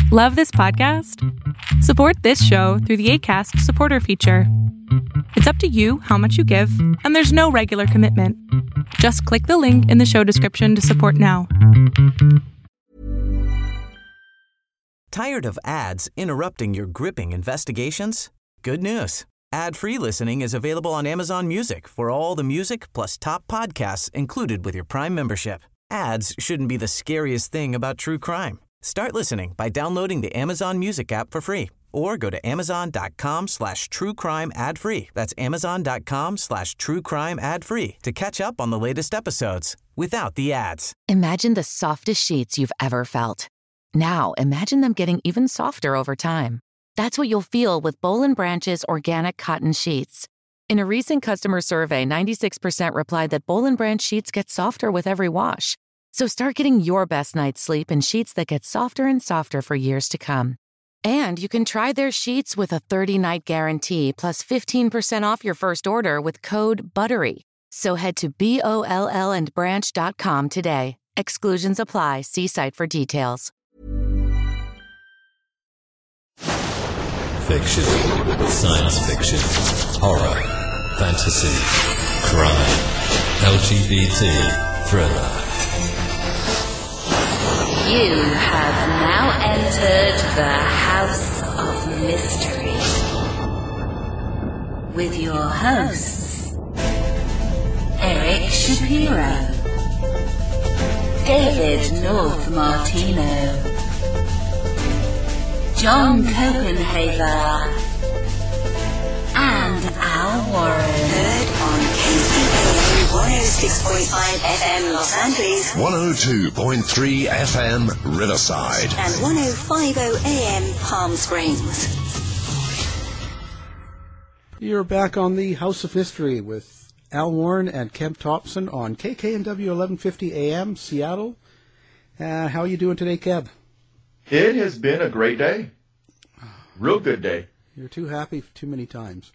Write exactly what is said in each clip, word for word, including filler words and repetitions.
Love this podcast? Support this show through the Acast supporter feature. It's up to you how much you give, and there's no regular commitment. Just click the link in the show description to support now. Tired of ads interrupting your gripping investigations? Good news. Ad-free listening is available on Amazon Music for all the music plus top podcasts included with your Prime membership. Ads shouldn't be the scariest thing about true crime. Start listening by downloading the Amazon Music app for free or go to amazon.com slash true crime ad free. That's amazon.com slash true crime ad free to catch up on the latest episodes without the ads. Imagine the softest sheets you've ever felt. Now imagine them getting even softer over time. That's what you'll feel with Boll and Branch's organic cotton sheets. In a recent customer survey, ninety-six percent replied that Boll and Branch sheets get softer with every wash. So start getting your best night's sleep in sheets that get softer and softer for years to come. And you can try their sheets with a thirty-night guarantee plus fifteen percent off your first order with code BUTTERY. So head to B O L L and branch dot com today. Exclusions apply. See site for details. Fiction, science fiction, horror, fantasy, crime, L G B T, thriller. You have now entered the House of Mystery with your hosts, Eric Shapiro, David North Martino, John Copenhaver, and Al Warren. Heard on K C A one oh six point five F M Los Angeles, one oh two point three F M Riverside, and ten fifty A M Palm Springs. You're back on the House of Mystery with Al Warren and Kemp Thompson on K K N W eleven fifty A M Seattle. Uh, how are you doing today, Kev? It has been a great day. Real good day. You're too happy too many times.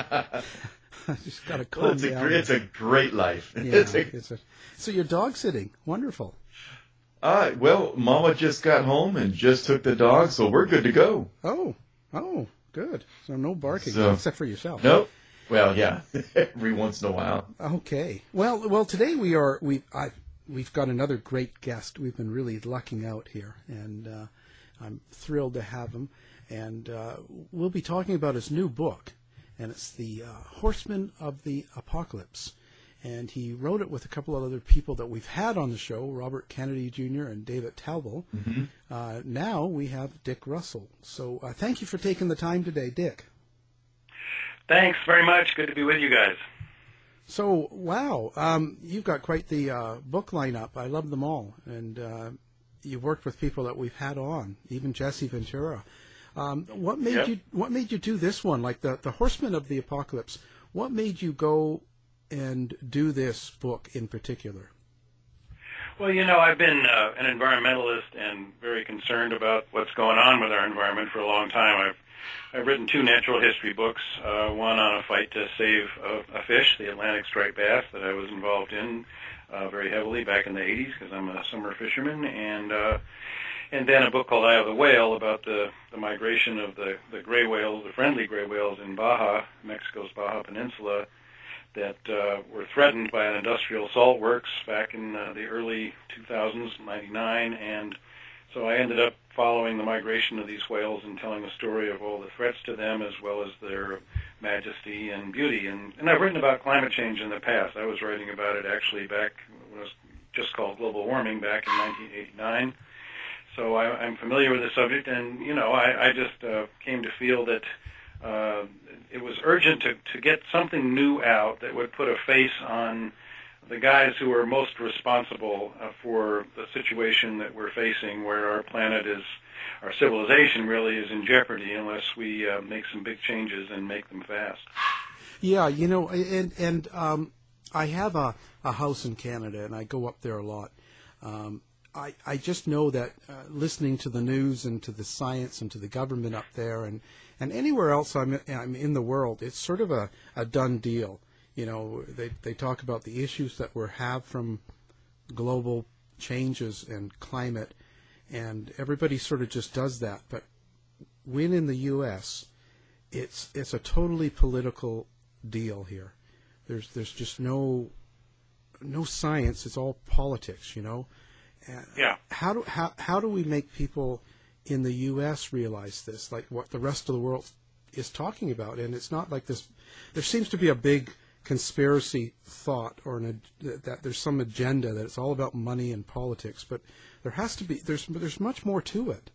I just got to calm well, it's down. A, it's a great life. Yeah, it's a, it's a, so you're dog sitting. Wonderful. Uh, well, Mama just got home and just took the dog, so we're good to go. Oh, oh, good. So no barking, so, except for yourself. Nope. Well, yeah, every once in a while. Okay. Well, well, today we are we I we've got another great guest. We've been really lucking out here, and uh, I'm thrilled to have him. And uh, we'll be talking about his new book, and it's The uh, Horsemen of the Apocalypse. And he wrote it with a couple of other people that we've had on the show, Robert Kennedy Junior and David Talbot. Mm-hmm. Uh, now we have Dick Russell. So uh, thank you for taking the time today, Dick. Thanks very much. Good to be with you guys. So, wow, um, you've got quite the uh, book lineup. I love them all. And uh, you've worked with people that we've had on, even Jesse Ventura. Um, what made yep. you What made you do this one, like the the Horsemen of the Apocalypse? What made you go and do this book in particular? Well, you know, I've been uh, an environmentalist and very concerned about what's going on with our environment for a long time. I've I've written two natural history books. Uh, one on a fight to save a, a fish, the Atlantic striped bass, that I was involved in uh, very heavily back in the eighties because I'm a summer fisherman, and. Uh, And then a book called Eye of the Whale about the, the migration of the, the gray whales, the friendly gray whales in Baja, Mexico's Baja Peninsula, that uh, were threatened by an industrial salt works back in uh, the early two thousands, ninety-nine. And so I ended up following the migration of these whales and telling the story of all the threats to them as well as their majesty and beauty. And, and I've written about climate change in the past. I was writing about it actually back when it was just called global warming back in nineteen eighty-nine. So I, I'm familiar with the subject, and, you know, I, I just uh, came to feel that uh, it was urgent to, to get something new out that would put a face on the guys who are most responsible uh, for the situation that we're facing, where our planet is, our civilization really is in jeopardy unless we uh, make some big changes and make them fast. Yeah, you know, and, and um, I have a, a house in Canada, and I go up there a lot. Um, I, I just know that uh, listening to the news and to the science and to the government up there and, and anywhere else I'm, I'm in the world, it's sort of a, a done deal. You know, they, they talk about the issues that we have from global changes and climate, and everybody sort of just does that. But when in the U S, it's it's a totally political deal here. There's there's just no no science. It's all politics, you know. And yeah. How do how how do we make people in the U S realize this, like what the rest of the world is talking about? And it's not like this. There seems to be a big conspiracy thought, or an, that there's some agenda that it's all about money and politics. But there has to be. There's there's much more to it.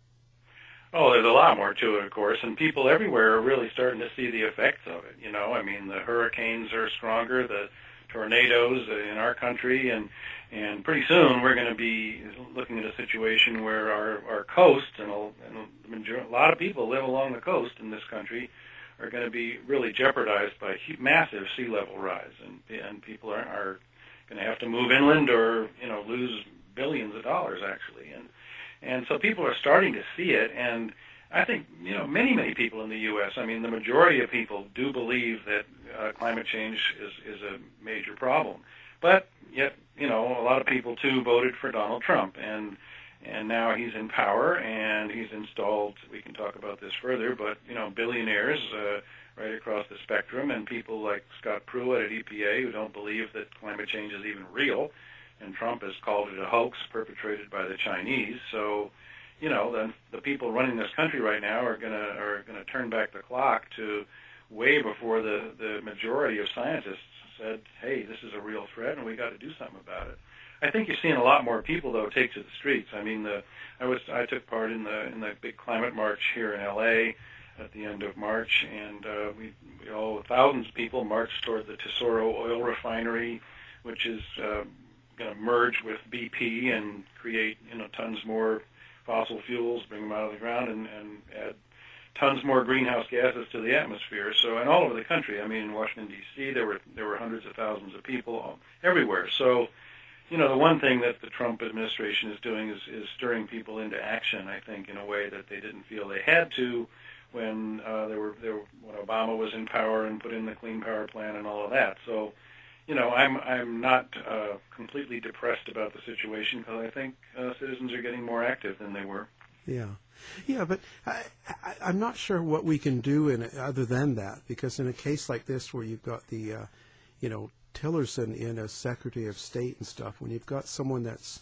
Oh, there's a lot more to it, of course, and people everywhere are really starting to see the effects of it. You know, I mean, the hurricanes are stronger, the tornadoes in our country, and and pretty soon we're going to be looking at a situation where our, our coast, and, a, and a, major, a lot of people live along the coast in this country, are going to be really jeopardized by massive sea level rise, and and people are, are going to have to move inland or, you know, lose billions of dollars, actually. And And so people are starting to see it, and I think, you know, many, many people in the U S, I mean, the majority of people do believe that uh, climate change is, is a major problem. But yet, you know, a lot of people, too, voted for Donald Trump, and and now he's in power, and he's installed, we can talk about this further, but, you know, billionaires uh, right across the spectrum, and people like Scott Pruitt at E P A who don't believe that climate change is even real. And Trump has called it a hoax perpetrated by the Chinese. So, you know, the, the people running this country right now are gonna are gonna turn back the clock to way before the, the majority of scientists said, "Hey, this is a real threat, and we got to do something about it." I think you're seeing a lot more people, though, take to the streets. I mean, the I was I took part in the in the big climate march here in L A at the end of March, and uh, we, we all thousands of people marched toward the Tesoro oil refinery, which is uh, going to merge with B P and create, you know, tons more fossil fuels, bring them out of the ground, and, and add tons more greenhouse gases to the atmosphere. So, and all over the country. I mean, in Washington D C, there were there were hundreds of thousands of people all, everywhere. So, you know, the one thing that the Trump administration is doing is, is stirring people into action, I think, in a way that they didn't feel they had to when uh, they were, they were when Obama was in power and put in the Clean Power Plan and all of that. So, you know, I'm I'm not uh, completely depressed about the situation, because I think uh, citizens are getting more active than they were. Yeah, yeah, but I, I, I'm not sure what we can do in it other than that, because in a case like this where you've got the, uh, you know, Tillerson in as Secretary of State and stuff, when you've got someone that's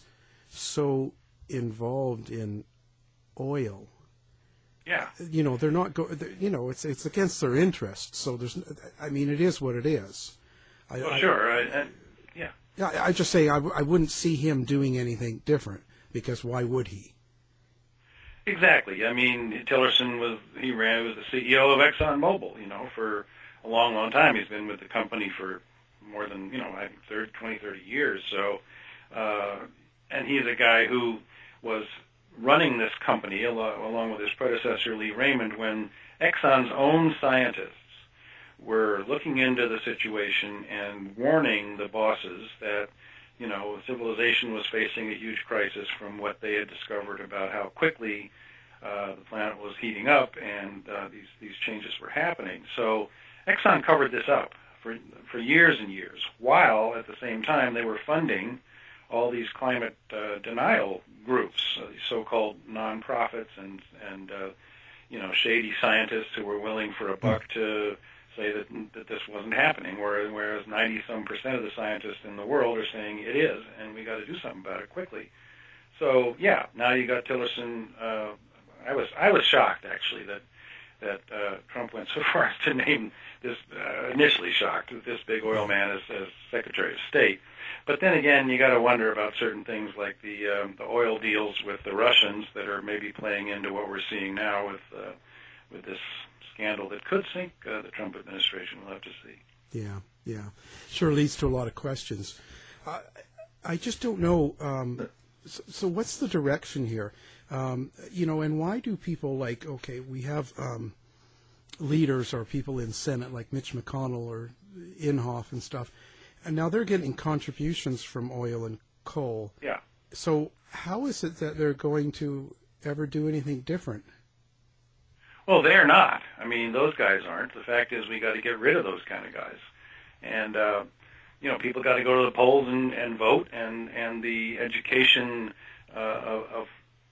so involved in oil, yeah, you know, they're not go, you know, it's it's against their interests. So there's, I mean, it is what it is. I, well, I, sure, I, I, yeah. Yeah, I just say I, w- I wouldn't see him doing anything different, because why would he? Exactly. I mean, Tillerson was he ran was the C E O of ExxonMobil, you know, for a long, long time. He's been with the company for more than, you know, I think thirty, twenty, thirty years. So, uh, and he's a guy who was running this company along, along with his predecessor, Lee Raymond, when Exxon's own scientists were looking into the situation and warning the bosses that, you know, civilization was facing a huge crisis from what they had discovered about how quickly uh, the planet was heating up, and uh, these these changes were happening. So Exxon covered this up for for years and years, while at the same time they were funding all these climate uh, denial groups, uh, these so-called nonprofits and and uh, you know, shady scientists who were willing for a buck to say that that this wasn't happening, whereas whereas ninety some percent of the scientists in the world are saying it is, and we got to do something about it quickly. So yeah, now you got Tillerson. Uh, I was I was shocked actually that that uh, Trump went so far as to name this. Uh, initially shocked that this big oil man as, as Secretary of State. But then again, you got to wonder about certain things like the um, the oil deals with the Russians that are maybe playing into what we're seeing now with uh, with this scandal that could sink uh, the Trump administration. We'll have to see. Yeah, yeah. Sure leads to a lot of questions. Uh, I just don't know. Um, so, so what's the direction here? Um, you know, and why do people like, okay, we have um, leaders or people in Senate like Mitch McConnell or Inhofe and stuff, and now they're getting contributions from oil and coal. Yeah. So how is it that they're going to ever do anything different? Well, they're not. I mean, those guys aren't. The fact is, we got to get rid of those kind of guys, and uh, you know, people got to go to the polls and, and vote, and and the education uh, of, of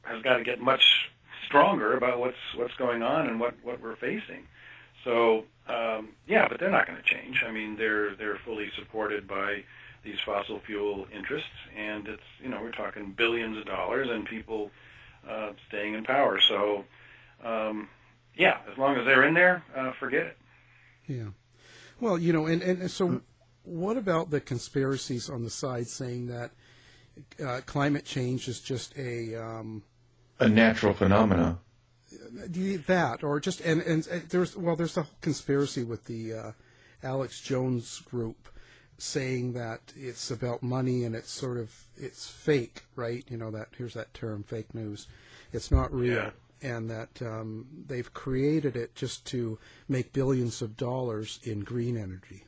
has got to get much stronger about what's what's going on and what, what we're facing. So um, yeah, but they're not going to change. I mean, they're they're fully supported by these fossil fuel interests, and it's, you know, we're talking billions of dollars and people uh, staying in power. So um, yeah, as long as they're in there, uh, forget it. Yeah. Well, you know, and, and so what about the conspiracies on the side saying that uh, climate change is just a um, a natural phenomena? That, or just and, and and there's well, there's the whole conspiracy with the uh, Alex Jones group saying that it's about money and it's sort of it's fake, right? You know, that here's that term, fake news. It's not real. Yeah. And that um, they've created it just to make billions of dollars in green energy.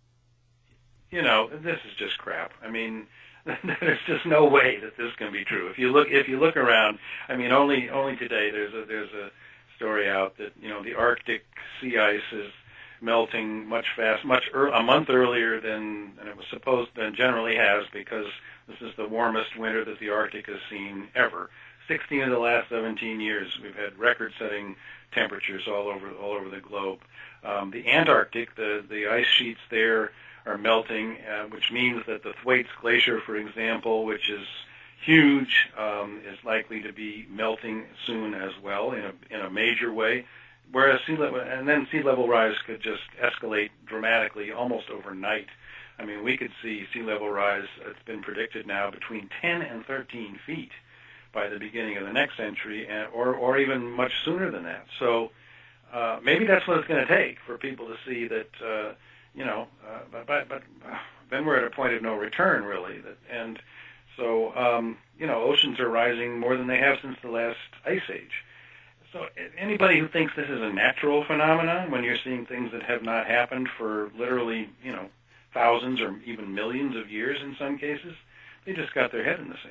You know, this is just crap. I mean, there's just no way that this can be true. If you look, if you look around, I mean, only only today there's a there's a story out that, you know, the Arctic sea ice is melting much fast, much er, a month earlier than, than it was supposed than generally has, because this is the warmest winter that the Arctic has seen ever. sixteen of the last seventeen years, we've had record-setting temperatures all over all over the globe. Um, the Antarctic, the the ice sheets there are melting, uh, which means that the Thwaites Glacier, for example, which is huge, um, is likely to be melting soon as well in a in a major way. Whereas sea level, and then sea level rise could just escalate dramatically almost overnight. I mean, we could see sea level rise, it's been predicted now, between ten and thirteen feet by the beginning of the next century, and, or or even much sooner than that. So uh, maybe that's what it's going to take for people to see that, uh, you know, uh, but, but, but uh, then we're at a point of no return, really. That, and so, um, you know, oceans are rising more than they have since the last ice age. So anybody who thinks this is a natural phenomenon, when you're seeing things that have not happened for literally, you know, thousands or even millions of years in some cases, they just got their head in the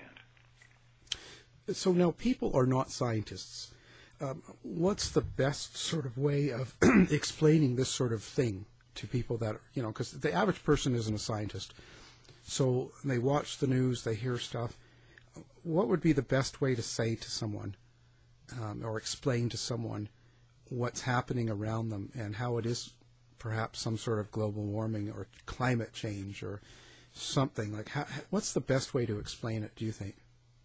sand. So now people are not scientists. Um, what's the best sort of way of explaining this sort of thing to people that, you know, because the average person isn't a scientist. So they watch the news, they hear stuff. What would be the best way to say to someone um, or explain to someone what's happening around them and how it is perhaps some sort of global warming or climate change or something? Like, how, what's the best way to explain it, do you think?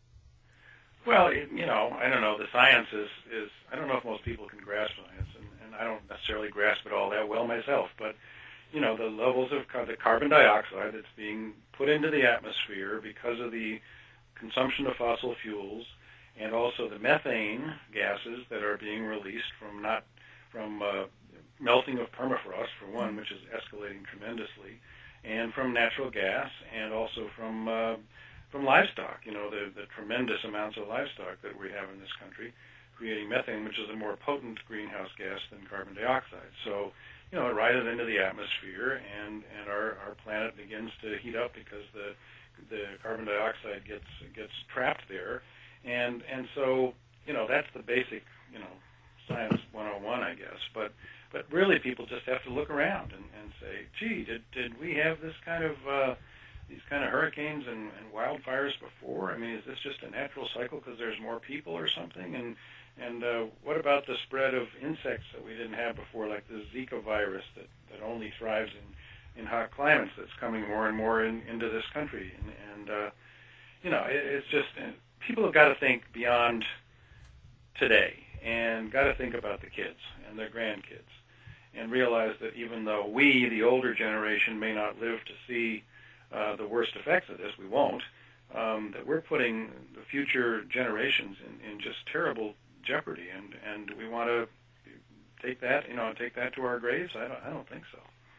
Well, it, you know, I don't know. The science is, is, I don't know if most people can grasp science, and, and I don't necessarily grasp it all that well myself, but, you know, the levels of car- the carbon dioxide that's being put into the atmosphere because of the consumption of fossil fuels, and also the methane gases that are being released from not, from uh, melting of permafrost, for one, which is escalating tremendously, and from natural gas, and also from uh, from livestock, you know, the, the tremendous amounts of livestock that we have in this country, creating methane, which is a more potent greenhouse gas than carbon dioxide. So, you know, it rises into the atmosphere, and, and our, our planet begins to heat up because the the carbon dioxide gets gets trapped there. And and so, you know, that's the basic, you know, science one oh one, I guess. But but really people just have to look around and, and say, gee, did, did we have this kind of... Uh, these kind of hurricanes and, and wildfires before? I mean, is this just a natural cycle because there's more people or something? And and uh, what about the spread of insects that we didn't have before, like the Zika virus that, that only thrives in, in hot climates that's coming more and more in, into this country? And, and uh, you know, it, it's just, uh, people have got to think beyond today and got to think about the kids and their grandkids and realize that even though we, the older generation, may not live to see Uh, the worst effects of this, we won't, um, that we're putting the future generations in, in just terrible jeopardy, and, and we want to take that, you know, take that to our graves? I don't, I don't think so.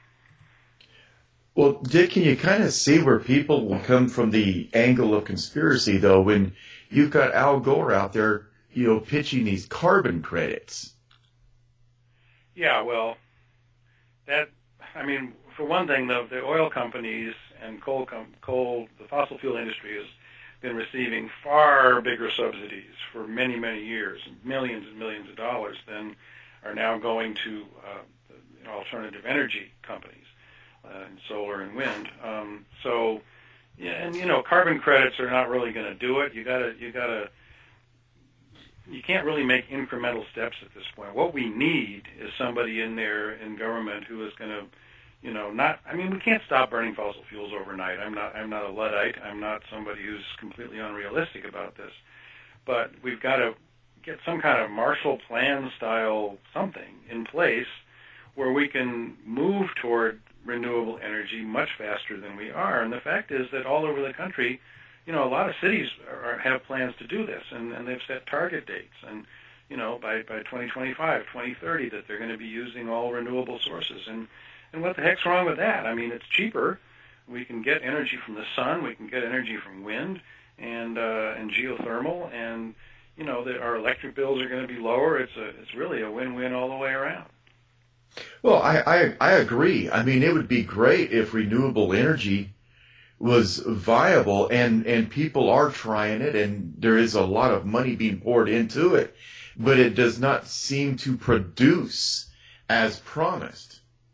Well, Dick, can you kind of see where people will come from the angle of conspiracy, though, when you've got Al Gore out there, you know, pitching these carbon credits? Yeah, well, that, I mean, for one thing, the, the oil companies and coal, com- coal, the fossil fuel industry has been receiving far bigger subsidies for many, many years, millions and millions of dollars, than are now going to uh, you know, alternative energy companies, uh, and solar and wind. Um, so, yeah, and you know, carbon credits are not really going to do it. You got to, you got to, you can't really make incremental steps at this point. What we need is somebody in there in government who is going to, you know, not. I mean, we can't stop burning fossil fuels overnight. I'm not. I'm not a Luddite. I'm not somebody who's completely unrealistic about this. But we've got to get some kind of Marshall Plan style something in place where we can move toward renewable energy much faster than we are. And the fact is that all over the country, you know, a lot of cities are, have plans to do this, and, and they've set target dates. And, you know, by, by twenty twenty-five, twenty thirty, that they're going to be using all renewable sources. And, and what the heck's wrong with that? I mean, it's cheaper. We can get energy from the sun. We can get energy from wind and uh, and geothermal. And, you know, that our electric bills are going to be lower. It's a it's really a win-win all the way around. Well, I, I, I agree. I mean, it would be great if renewable energy was viable, and, and people are trying it, and there is a lot of money being poured into it, but it does not seem to produce as promised.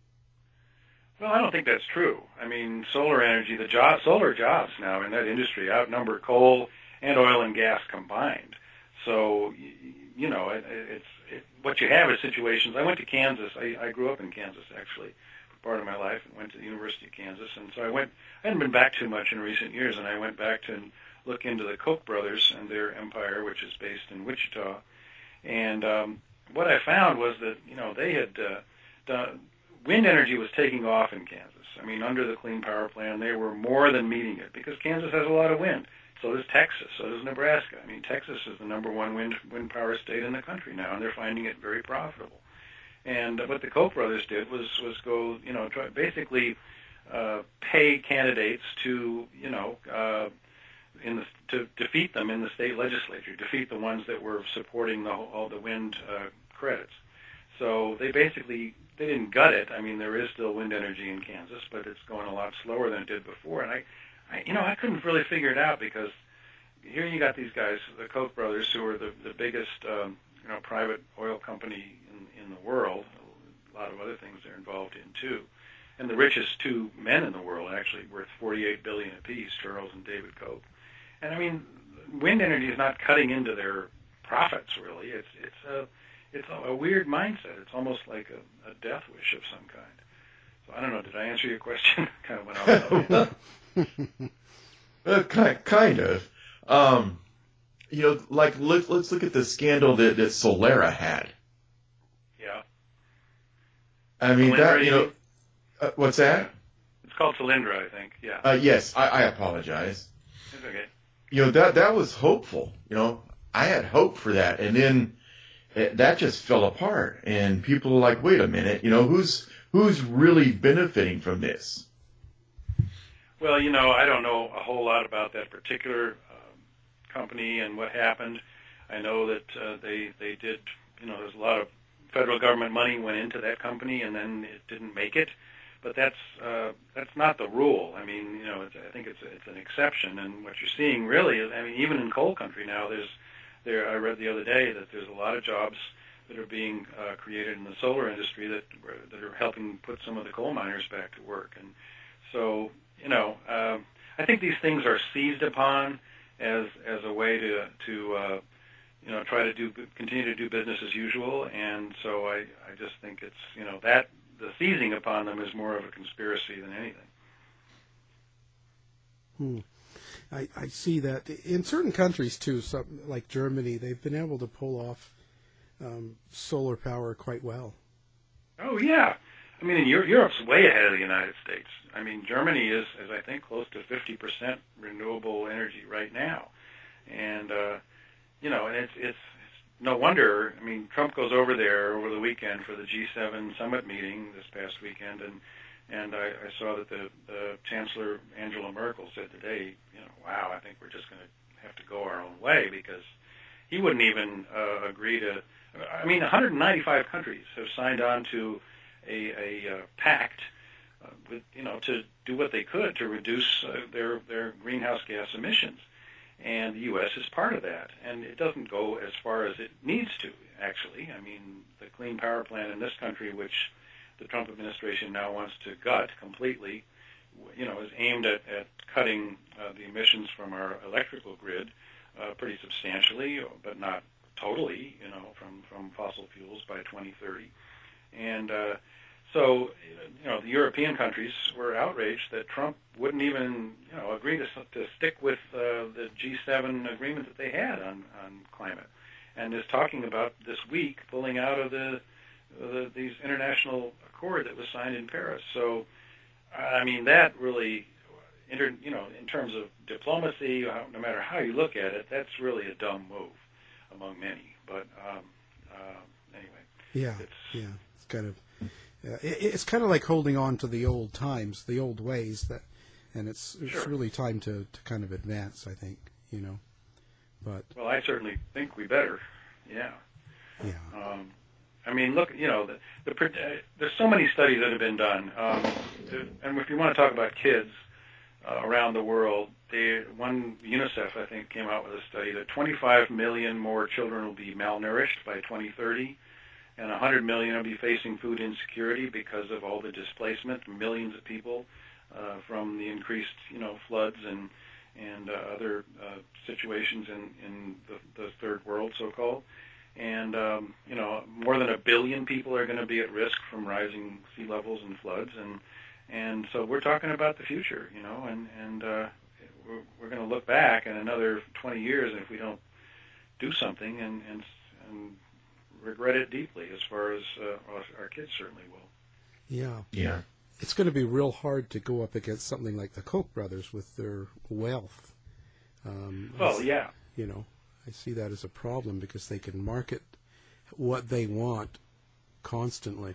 Well, I don't think that's true. I mean, solar energy, the job, solar jobs now in that industry outnumber coal and oil and gas combined. So, you know, it, it's it, what you have is situations. I went to Kansas. I, I grew up in Kansas, actually, for part of my life, and went to the University of Kansas. And so I went. I hadn't been back too much in recent years, and I went back to look into the Koch brothers and their empire, which is based in Wichita. And um, what I found was that, you know, they had uh, done, wind energy was taking off in Kansas. I mean, under the Clean Power Plan, they were more than meeting it because Kansas has a lot of wind. So does Texas. So does Nebraska. I mean, Texas is the number one wind wind power state in the country now, and they're finding it very profitable. And what the Koch brothers did was was go, you know, try, basically uh, pay candidates to, you know, uh, in the, to defeat them in the state legislature, defeat the ones that were supporting the, all the wind uh, credits. So they basically they didn't gut it. I mean, there is still wind energy in Kansas, but it's going a lot slower than it did before. And I. I, you know, I couldn't really figure it out because here you got these guys, the Koch brothers, who are the, the biggest, um, you know, private oil company in, in the world. A lot of other things they're involved in too, and the richest two men in the world, actually, worth forty-eight billion dollars apiece, Charles and David Koch. And I mean, wind energy is not cutting into their profits really. It's it's a it's a, a weird mindset. It's almost like a, a death wish of some kind. So I don't know. Did I answer your question? Kind of went off. uh, kind, kind of. Um, you know, like, let, let's look at the scandal that, that Solera had. Yeah. I mean, Solyndra, that, you know, uh, what's that? It's called Solyndra, I think, yeah. Uh, yes, I, I apologize. It's okay. You know, that, that was hopeful. You know, I had hope for that, and then it, that just fell apart, and people are like, wait a minute, you know, who's, who's really benefiting from this? Well, you know, I don't know a whole lot about that particular um, company and what happened. I know that uh, they they did, you know, there's a lot of federal government money went into that company and then it didn't make it. But that's uh, that's not the rule. I mean, you know, it's, I think it's it's an exception. And what you're seeing really is, I mean, even in coal country now, there's there. I read the other day that there's a lot of jobs that are being uh, created in the solar industry that that are helping put some of the coal miners back to work. And so, you know, uh, I think these things are seized upon as as a way to to uh, you know try to do continue to do business as usual, and so I I just think it's you know that the seizing upon them is more of a conspiracy than anything. Hmm. I I see that in certain countries too, some, like Germany, they've been able to pull off um, solar power quite well. Oh yeah. I mean, in Europe, Europe's way ahead of the United States. I mean, Germany is, is I think, close to fifty percent renewable energy right now, and uh, you know, and it's, it's it's no wonder. I mean, Trump goes over there over the weekend for the G seven summit meeting this past weekend, and and I, I saw that the, the Chancellor Angela Merkel said today, you know, wow, I think we're just going to have to go our own way because he wouldn't even uh, agree to. I mean, one hundred ninety-five countries have signed on to a, a uh, pact, uh, with you know, to do what they could to reduce uh, their their greenhouse gas emissions, and the U S is part of that. And it doesn't go as far as it needs to. Actually, I mean, the Clean Power Plan in this country, which the Trump administration now wants to gut completely, you know, is aimed at, at cutting uh, the emissions from our electrical grid uh, pretty substantially, but not totally, you know, from, from fossil fuels by twenty thirty. And uh, so, you know, the European countries were outraged that Trump wouldn't even, you know, agree to, to stick with uh, the G seven agreement that they had on, on climate, and is talking about this week pulling out of the, the these international accord that was signed in Paris. So, I mean, that really, inter, you know, in terms of diplomacy, no matter how you look at it, that's really a dumb move among many. But um, uh, anyway, yeah, it's, yeah, it's kind of. Yeah, it, it's kind of like holding on to the old times, the old ways, that, and it's it's sure. really time to, to kind of advance, I think, you know. But well, I certainly think we better. Yeah. Yeah. Um, I mean, look, you know, the, the uh, there's so many studies that have been done, um, to, and if you want to talk about kids uh, around the world, they, one UNICEF I think came out with a study that twenty-five million more children will be malnourished by twenty thirty. And one hundred million will be facing food insecurity because of all the displacement, millions of people uh, from the increased, you know, floods and and uh, other uh, situations in in the, the third world, so-called. And um, you know, more than a billion people are going to be at risk from rising sea levels and floods, and and so we're talking about the future, you know, and and uh, we're, we're going to look back in another twenty years if we don't do something, and and and regret it deeply, as far as uh, our kids certainly will. Yeah. Yeah. It's going to be real hard to go up against something like the Koch brothers with their wealth. Um, well, yeah. You know, I see that as a problem because they can market what they want constantly.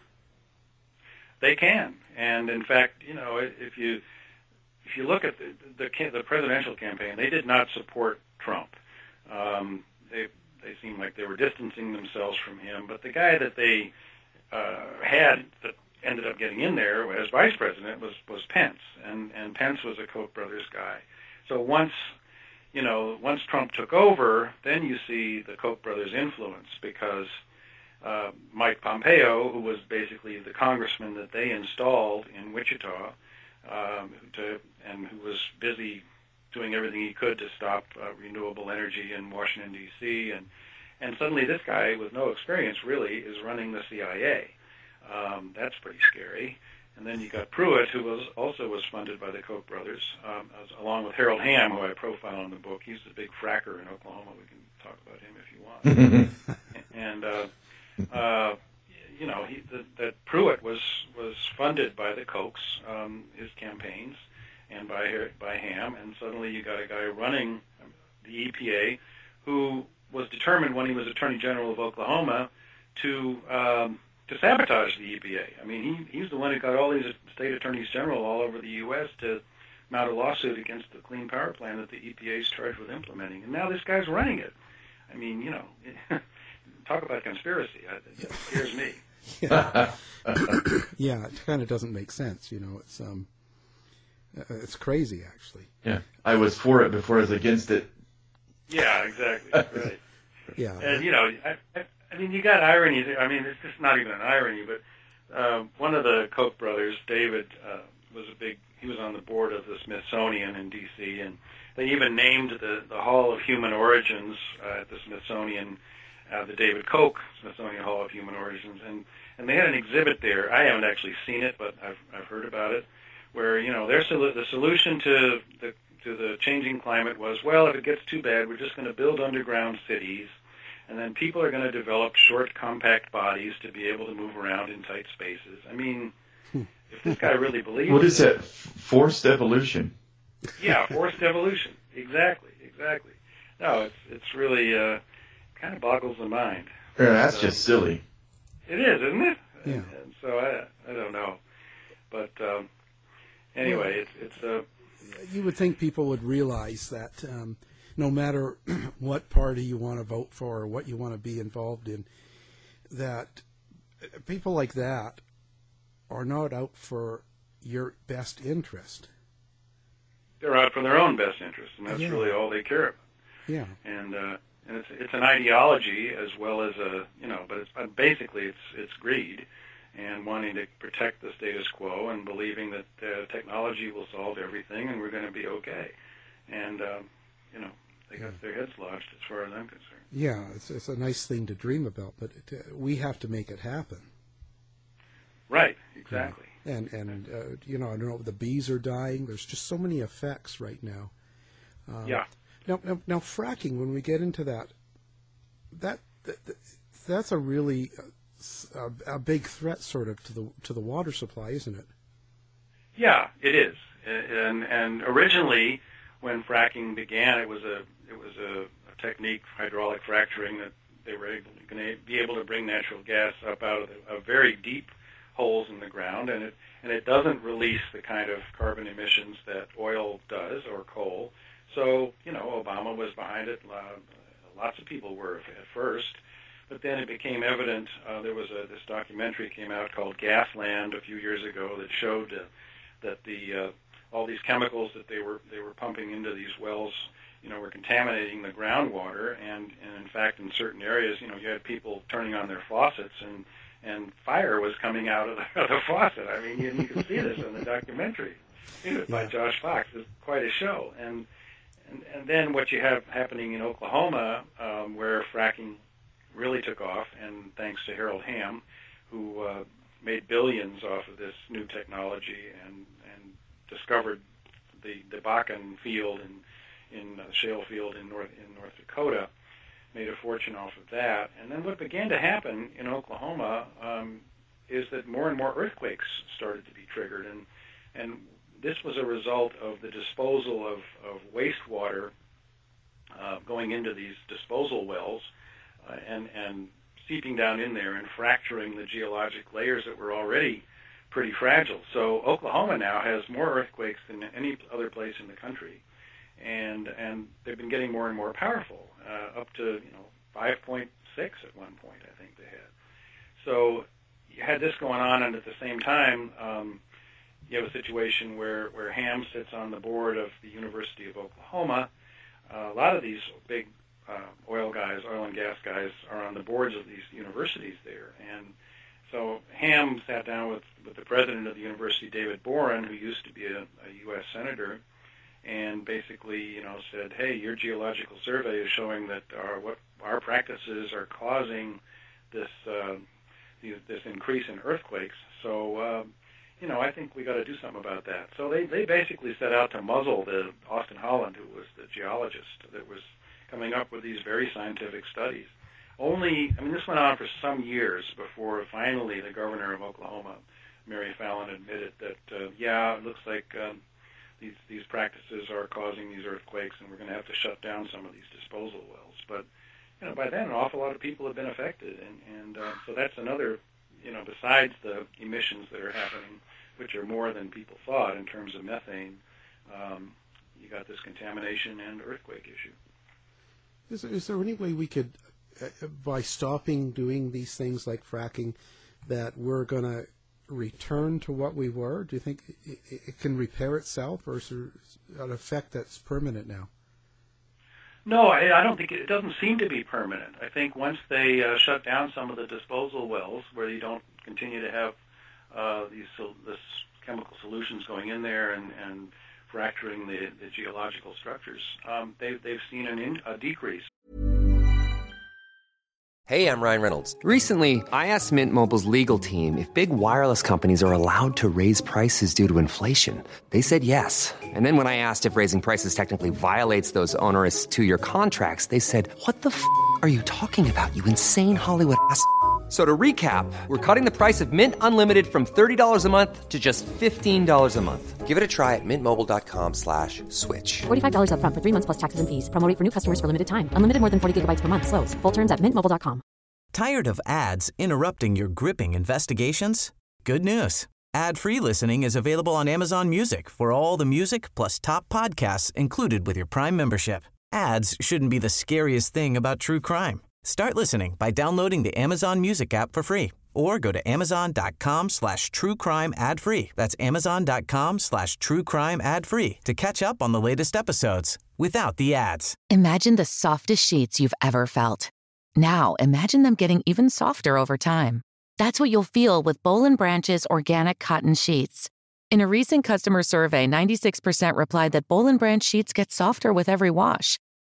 They can, and in fact, you know, if you if you look at the the, the presidential campaign, they did not support Trump. Um, they They seemed like they were distancing themselves from him. But the guy that they uh, had that ended up getting in there as vice president was, was Pence, and, and Pence was a Koch brothers guy. So once, you know, once Trump took over, then you see the Koch brothers' influence, because uh, Mike Pompeo, who was basically the congressman that they installed in Wichita, um, to, and who was busy doing everything he could to stop uh, renewable energy in Washington, D C, and and suddenly this guy with no experience really is running the C I A. Um, that's pretty scary. And then you got Pruitt, who was also was funded by the Koch brothers, um, as, along with Harold Hamm, who I profile in the book. He's the big fracker in Oklahoma. We can talk about him if you want. and uh, uh, you know, he, the, that Pruitt was was funded by the Kochs, um, his campaigns, and by by Ham, and suddenly you got a guy running the E P A who was determined when he was Attorney General of Oklahoma to um, to sabotage the E P A. I mean, he he's the one who got all these state attorneys general all over the U S to mount a lawsuit against the Clean Power Plan that the E P A is charged with implementing, and now this guy's running it. I mean, you know, talk about conspiracy. It scares me. Yeah, yeah, it kind of doesn't make sense. You know, it's um. Uh, it's crazy, actually. Yeah, I was for it before I was against it. Yeah, exactly. Right. Yeah. And, you know, I, I, I mean, you got irony. I mean, it's just not even an irony, but uh, one of the Koch brothers, David, uh, was a big, he was on the board of the Smithsonian in D C, and they even named the, the Hall of Human Origins uh, at the Smithsonian, uh, the David Koch Smithsonian Hall of Human Origins, and, and they had an exhibit there. I haven't actually seen it, but I've, I've heard about it, where, you know, their sol- the solution to the to the changing climate was, well, if it gets too bad, we're just going to build underground cities, and then people are going to develop short, compact bodies to be able to move around in tight spaces. I mean, if this guy really believes... What is that? Forced evolution? Yeah, forced evolution. Exactly, exactly. No, it's it's really uh, kind of boggles the mind. Yeah, that's so, just silly. It is, isn't it? Yeah. And, and so I I don't know, but um, anyway, it's it's uh, you would think people would realize that um, no matter what party you want to vote for or what you want to be involved in, that people like that are not out for your best interest. They're out for their own best interest, and that's yeah. really all they care about. Yeah. And uh, and it's it's an ideology as well as a you know, but it's but basically it's it's greed, and wanting to protect the status quo and believing that uh, technology will solve everything and we're going to be okay. And, um, you know, They got their heads lost, as far as I'm concerned. Yeah, it's, it's a nice thing to dream about, but it, uh, we have to make it happen. Right, exactly. Yeah. And, and uh, you know, I don't know, the bees are dying. There's just so many effects right now. Um, yeah. Now, now, now, fracking, when we get into that, that, that that's a really uh, a, a big threat, sort of, to the to the water supply, isn't it? Yeah, it is. And and originally, when fracking began, it was a it was a, a technique, hydraulic fracturing, that they were able to be able to bring natural gas up out of, the, of very deep holes in the ground, and it and it doesn't release the kind of carbon emissions that oil does or coal. So, you know, Obama was behind it. Uh, lots of people were at first. But then it became evident. Uh, there was a, this documentary came out called Gasland a few years ago that showed uh, that the uh, all these chemicals that they were they were pumping into these wells, you know, were contaminating the groundwater. And, and in fact, in certain areas, you know, you had people turning on their faucets and and fire was coming out of the, of the faucet. I mean, you, you can see this in the documentary. It by Josh Fox. It's quite a show. And And, and then what you have happening in Oklahoma, um, where fracking really took off, and thanks to Harold Hamm, who uh, made billions off of this new technology and, and discovered the, the Bakken field in, in uh, shale field in North in North Dakota, made a fortune off of that. And then what began to happen in Oklahoma um, is that more and more earthquakes started to be triggered, and and this was a result of the disposal of, of wastewater uh, going into these disposal wells uh, and, and seeping down in there and fracturing the geologic layers that were already pretty fragile. So Oklahoma now has more earthquakes than any other place in the country, and and they've been getting more and more powerful, uh, up to you know five point six at one point, I think they had. So you had this going on, and at the same time, um, you have a situation where, where Hamm sits on the board of the University of Oklahoma. Uh, a lot of these big uh, oil guys, oil and gas guys, are on the boards of these universities there. And so Hamm sat down with, with the president of the university, David Boren, who used to be a, a U S senator, and basically, you know, said, hey, your geological survey is showing that our, what our practices are causing this, uh, this increase in earthquakes. So, uh, you know, I think we got to do something about that. So they, they basically set out to muzzle the Austin Holland, who was the geologist that was coming up with these very scientific studies. Only, I mean, this went on for some years before finally the governor of Oklahoma, Mary Fallin, admitted that, uh, yeah, it looks like um, these these practices are causing these earthquakes, and we're going to have to shut down some of these disposal wells. But, you know, by then an awful lot of people have been affected, and, and uh, so that's another, you know, besides the emissions that are happening, which are more than people thought in terms of methane, um, you got this contamination and earthquake issue. Is there, is there any way we could, uh, by stopping doing these things like fracking, that we're going to return to what we were? Do you think it, it can repair itself, or is there an effect that's permanent now? No, I, I don't think it, it doesn't seem to be permanent. I think once they uh, shut down some of the disposal wells, where you don't continue to have uh, these so, this chemical solutions going in there and, and fracturing the, the geological structures, um, they've they've seen an in, a decrease. Hey, I'm Ryan Reynolds. Recently, I asked Mint Mobile's legal team if big wireless companies are allowed to raise prices due to inflation. They said yes. And then when I asked if raising prices technically violates those onerous two-year contracts, they said, "What the f*** are you talking about, you insane Hollywood ass f- So to recap, we're cutting the price of Mint Unlimited from thirty dollars a month to just fifteen dollars a month. Give it a try at mintmobile.com slash switch. forty-five dollars up front for three months plus taxes and fees. Promo rate for new customers for limited time. Unlimited more than forty gigabytes per month. Slows full terms at mint mobile dot com. Tired of ads interrupting your gripping investigations? Good news. Ad-free listening is available on Amazon Music for all the music plus top podcasts included with your Prime membership. Ads shouldn't be the scariest thing about true crime. Start listening by downloading the Amazon Music app for free or go to amazon.com slash true crime ad free. That's amazon.com slash true crime ad free to catch up on the latest episodes without the ads. Imagine the softest sheets you've ever felt. Now imagine them getting even softer over time. That's what you'll feel with Boll and Branch's organic cotton sheets. In a recent customer survey, ninety-six percent replied that Boll and Branch sheets get softer with every wash.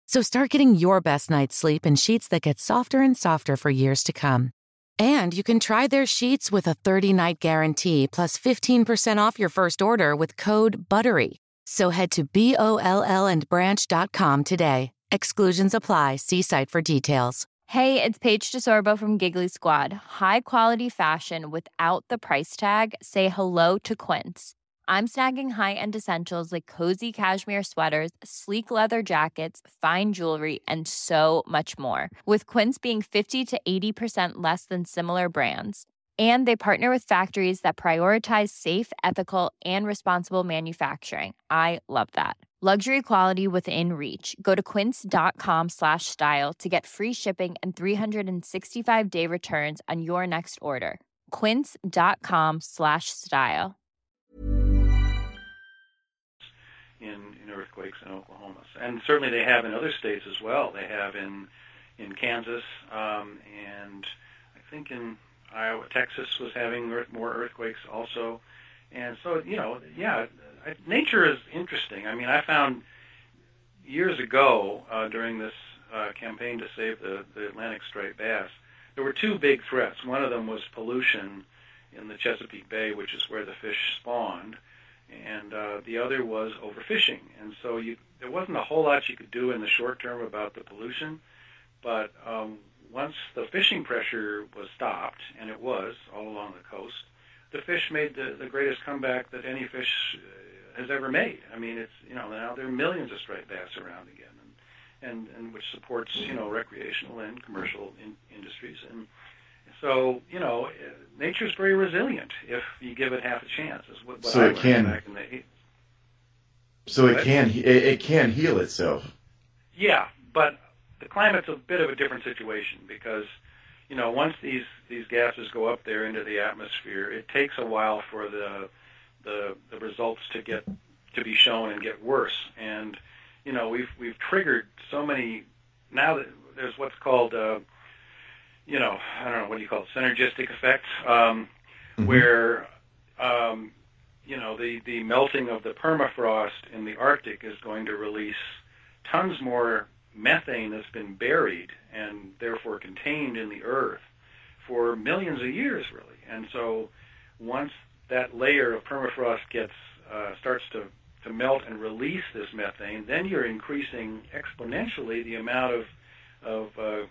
So start getting your best night's sleep in sheets that get softer and softer for years to come. And you can try their sheets with a thirty-night guarantee plus fifteen percent off your first order with code BUTTERY. So head to B O L L and branch dot com today. Exclusions apply. See site for details. Hey, it's Paige DeSorbo from Giggly Squad. High quality fashion without the price tag. Say hello to Quince. I'm snagging high-end essentials like cozy cashmere sweaters, sleek leather jackets, fine jewelry, and so much more. With Quince being fifty to eighty percent less than similar brands. And they partner with factories that prioritize safe, ethical, and responsible manufacturing. I love that. Luxury quality within reach. Go to quince.com slash style to get free shipping and three sixty-five day returns on your next order. Quince.com slash style. In, in earthquakes in Oklahoma. And certainly they have in other states as well. They have in in Kansas, um, and I think in Iowa, Texas was having earth, more earthquakes also. And so, you know, yeah, nature is interesting. I mean, I found years ago uh, during this uh, campaign to save the, the Atlantic striped bass, there were two big threats. One of them was pollution in the Chesapeake Bay, which is where the fish spawned, and uh, the other was overfishing. And so you, there wasn't a whole lot you could do in the short term about the pollution, but um, once the fishing pressure was stopped, and it was all along the coast, the fish made the, the greatest comeback that any fish uh, has ever made. I mean, it's, you know, now there are millions of striped bass around again, and, and, and which supports, you know, recreational and commercial in, industries. And so, you know, nature's very resilient if you give it half a chance. Is what, what so I it can. Back in the, so it can it, it can heal itself. Yeah, but the climate's a bit of a different situation because, you know, once these, these gases go up there into the atmosphere, it takes a while for the the the results to get to be shown and get worse. And you know, we've we've triggered so many. Now that there's what's called uh, you know, I don't know, what do you call it, synergistic effect, um, mm-hmm. where, um, you know, the, the melting of the permafrost in the Arctic is going to release tons more methane that's been buried and therefore contained in the earth for millions of years, really. And so once that layer of permafrost gets uh, starts to, to melt and release this methane, then you're increasing exponentially the amount of, of uh,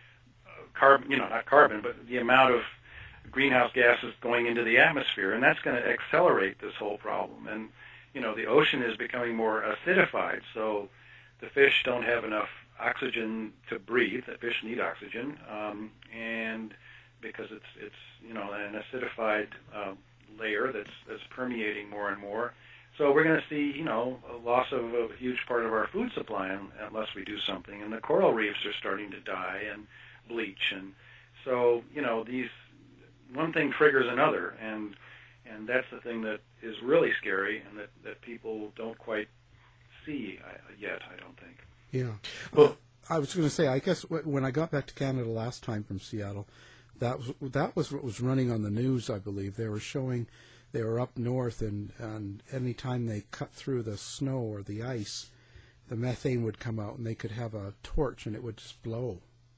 carbon, you know, not carbon, but the amount of greenhouse gases going into the atmosphere, and that's going to accelerate this whole problem. And, you know, the ocean is becoming more acidified, so the fish don't have enough oxygen to breathe. The fish need oxygen, um, and because it's, it's, you know, an acidified uh, layer that's, that's permeating more and more. So we're going to see, you know, a loss of a huge part of our food supply unless we do something. And the coral reefs are starting to die and bleach, and so, you know, these one thing triggers another, and and that's the thing that is really scary and that, that people don't quite see yet, I don't think. Yeah. Well, I was going to say, I guess when I got back to Canada last time from Seattle, that was that was what was running on the news, I believe. They were showing they were up north, and, and any time they cut through the snow or the ice, the methane would come out, and they could have a torch, and it would just blow.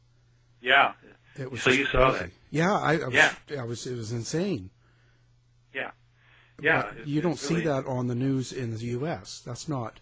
Yeah. It was so you saw that? Yeah, I, I was, yeah. I was. It was insane. Yeah. Yeah. But you don't see really... that on the news in the U S. That's not.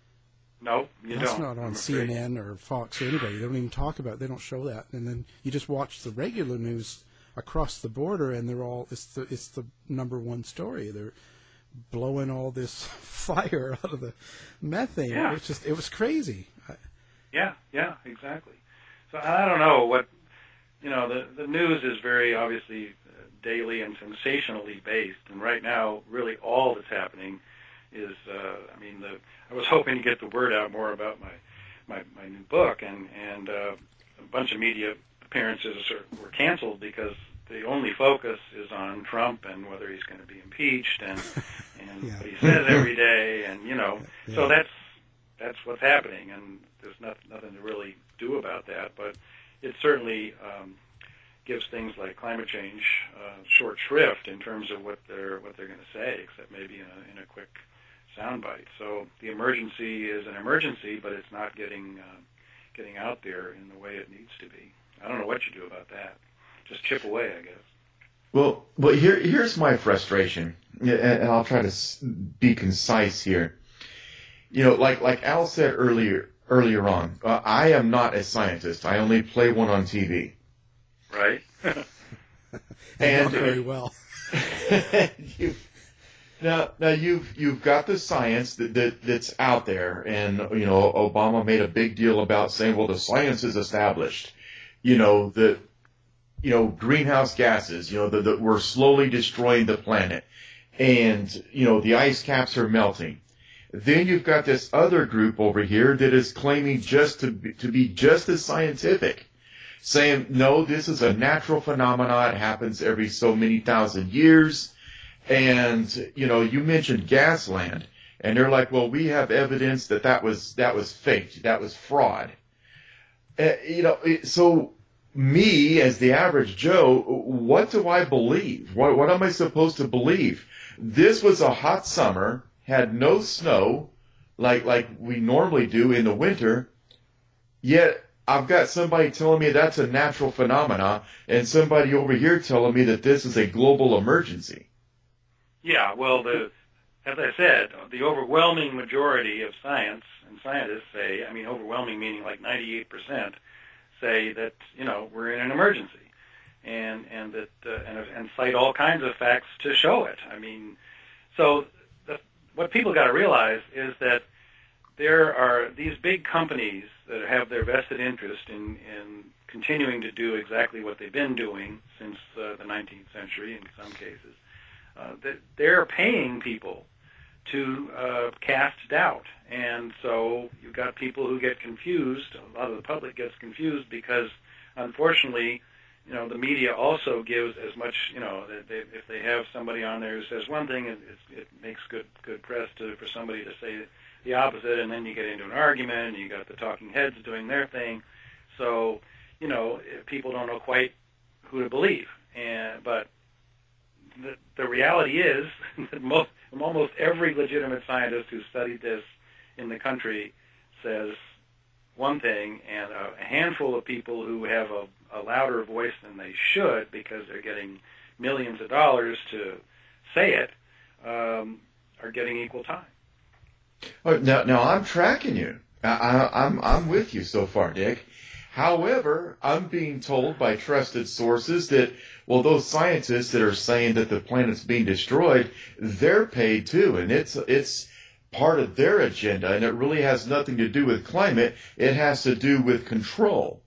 No, you that's don't. That's not on C N N or Fox or anybody. They don't even talk about it. They don't show that. And then you just watch the regular news across the border, and they're all. It's the it's the number one story. They're blowing all this fire out of the methane. Yeah. It's just it was crazy. Yeah. Yeah. Exactly. So I don't know what, you know, the, the news is very obviously uh, daily and sensationally based, and right now really all that's happening is, uh, I mean, the, I was hoping to get the word out more about my, my, my new book, and, and uh, a bunch of media appearances are, were canceled because the only focus is on Trump and whether he's going to be impeached and, and yeah. what he says every day, and, you know, yeah. so that's, that's what's happening, and there's not, nothing to really do about that, but it certainly um, gives things like climate change uh, short shrift in terms of what they're what they're going to say, except maybe in a, in a quick soundbite. So the emergency is an emergency, but it's not getting uh, getting out there in the way it needs to be. I don't know what you do about that. Just chip away, I guess. Well, well, here, here's my frustration, and I'll try to be concise here. You know, like like Al said earlier earlier on, uh, I am not a scientist. I only play one on T V. Right. and not very well. you, now, now you've you've got the science that, that that's out there, and you know Obama made a big deal about saying, well, the science is established. You know that. You know, greenhouse gases, you know, that, that we're slowly destroying the planet. And, you know, the ice caps are melting. Then you've got this other group over here that is claiming just to be, to be just as scientific, saying, no, this is a natural phenomenon. It happens every so many thousand years. And, you know, you mentioned Gasland. And they're like, well, we have evidence that that was, that was faked. That was fraud. Uh, you know, so... Me, as the average Joe, what do I believe? What, what am I supposed to believe? This was a hot summer, had no snow, like like we normally do in the winter, yet I've got somebody telling me that's a natural phenomena, and somebody over here telling me that this is a global emergency. Yeah, well, the as I said, the overwhelming majority of science and scientists say, I mean, overwhelming meaning like ninety-eight percent, say that, you know, we're in an emergency, and and that uh, and, and cite all kinds of facts to show it. I mean, so the, what people got to realize is that there are these big companies that have their vested interest in, in continuing to do exactly what they've been doing since uh, the nineteenth century in some cases. Uh, that they're paying people to uh, cast doubt. And so you've got people who get confused. A lot of the public gets confused because, unfortunately, you know, the media also gives as much, you know, they, if they have somebody on there who says one thing, it, it makes good good press to, for somebody to say the opposite, and then you get into an argument, and you got the talking heads doing their thing. So, you know, people don't know quite who to believe. And but the, the reality is that most, almost every legitimate scientist who studied this in the country says one thing, and a handful of people who have a, a louder voice than they should because they're getting millions of dollars to say it, um, are getting equal time. Oh, now, now I'm tracking you. I, I, I'm I'm with you so far, Dick. However, I'm being told by trusted sources that, well, those scientists that are saying that the planet's being destroyed, they're paid too, and it's it's part of their agenda, and it really has nothing to do with climate. It has to do with control.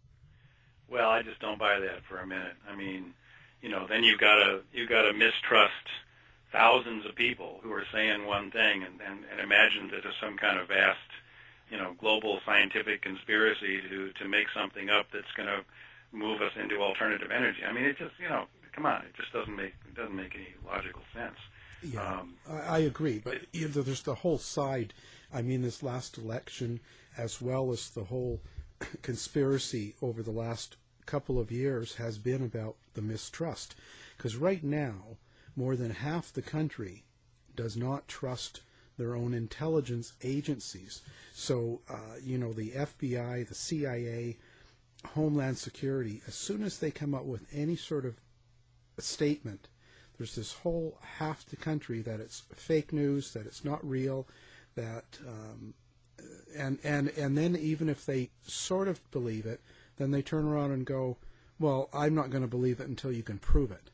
Well, I just don't buy that for a minute. I mean, you know, then you've got to you've got to mistrust thousands of people who are saying one thing, and, and, and imagine that there's some kind of vast, you know, global scientific conspiracy to to make something up that's going to move us into alternative energy. I mean, it just, you know, come on, it just doesn't make it doesn't make any logical sense. Yeah, um, I, I agree, but you know, there's the whole side. I mean, this last election, as well as the whole conspiracy over the last couple of years, has been about the mistrust. Because right now, more than half the country does not trust their own intelligence agencies. So, uh, you know, the F B I, the C I A, Homeland Security, as soon as they come out with any sort of statement, there's this whole half the country that it's fake news, that it's not real, that um, and and and then even if they sort of believe it, then they turn around and go, well, I'm not going to believe it until you can prove it.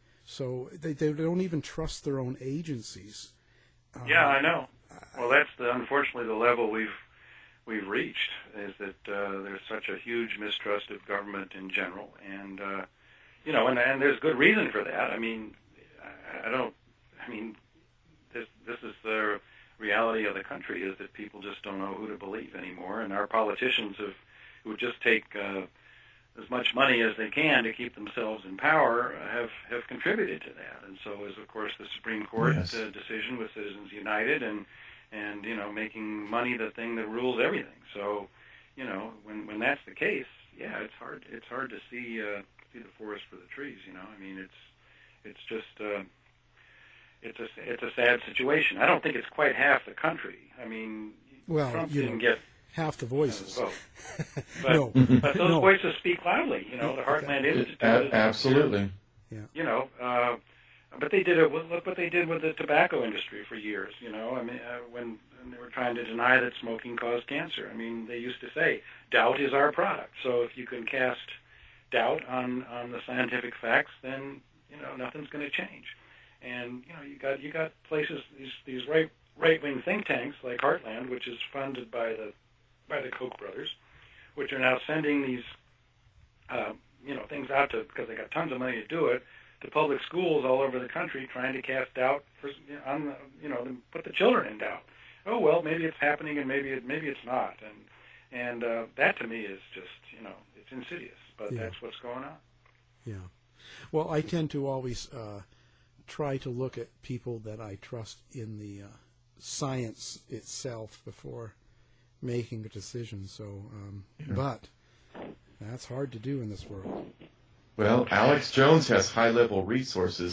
So they they don't even trust their own agencies. Um, yeah, I know. Well, that's the, unfortunately the level we've we've reached, is that uh, there's such a huge mistrust of government in general, and uh, you know, and and there's good reason for that. I mean, I, I don't. I mean, this this is the reality of the country, is that people just don't know who to believe anymore, and our politicians have who just take uh, as much money as they can to keep themselves in power have have contributed to that. And so is, of course, the Supreme Court Yes. uh, decision with Citizens United, and and you know, making money the thing that rules everything. So, you know, when when that's the case, yeah, it's hard it's hard to see uh, see the forest for the trees. You know, I mean, it's it's just uh, it's a it's a sad situation. I don't think it's quite half the country. I mean, well, Trump you didn't know, get half the voices. But, no, but those no. voices speak loudly. You know, the Heartland Institute. A- absolutely. Yeah. You know, uh, but they did it. Look what they did with the tobacco industry for years. You know, I mean, uh, when, when they were trying to deny that smoking caused cancer. I mean, they used to say, doubt is our product. So if you can cast doubt on, on the scientific facts, then, you know, nothing's going to change. And, you know, you got you got places, these these right right-wing think tanks like Heartland, which is funded by the by the Koch brothers, which are now sending these, uh, you know, things out to, because they got tons of money to do it, to public schools all over the country, trying to cast doubt for, on the, you know, put the children in doubt. Oh well, maybe it's happening, and maybe it maybe it's not, and and uh, that to me is just, you know, it's insidious, but Yeah. that's what's going on. Yeah. Well, I tend to always uh, try to look at people that I trust in the uh, science itself before making a decision. So, um, Yeah. but that's hard to do in this world. Well, Alex Jones has high-level resources.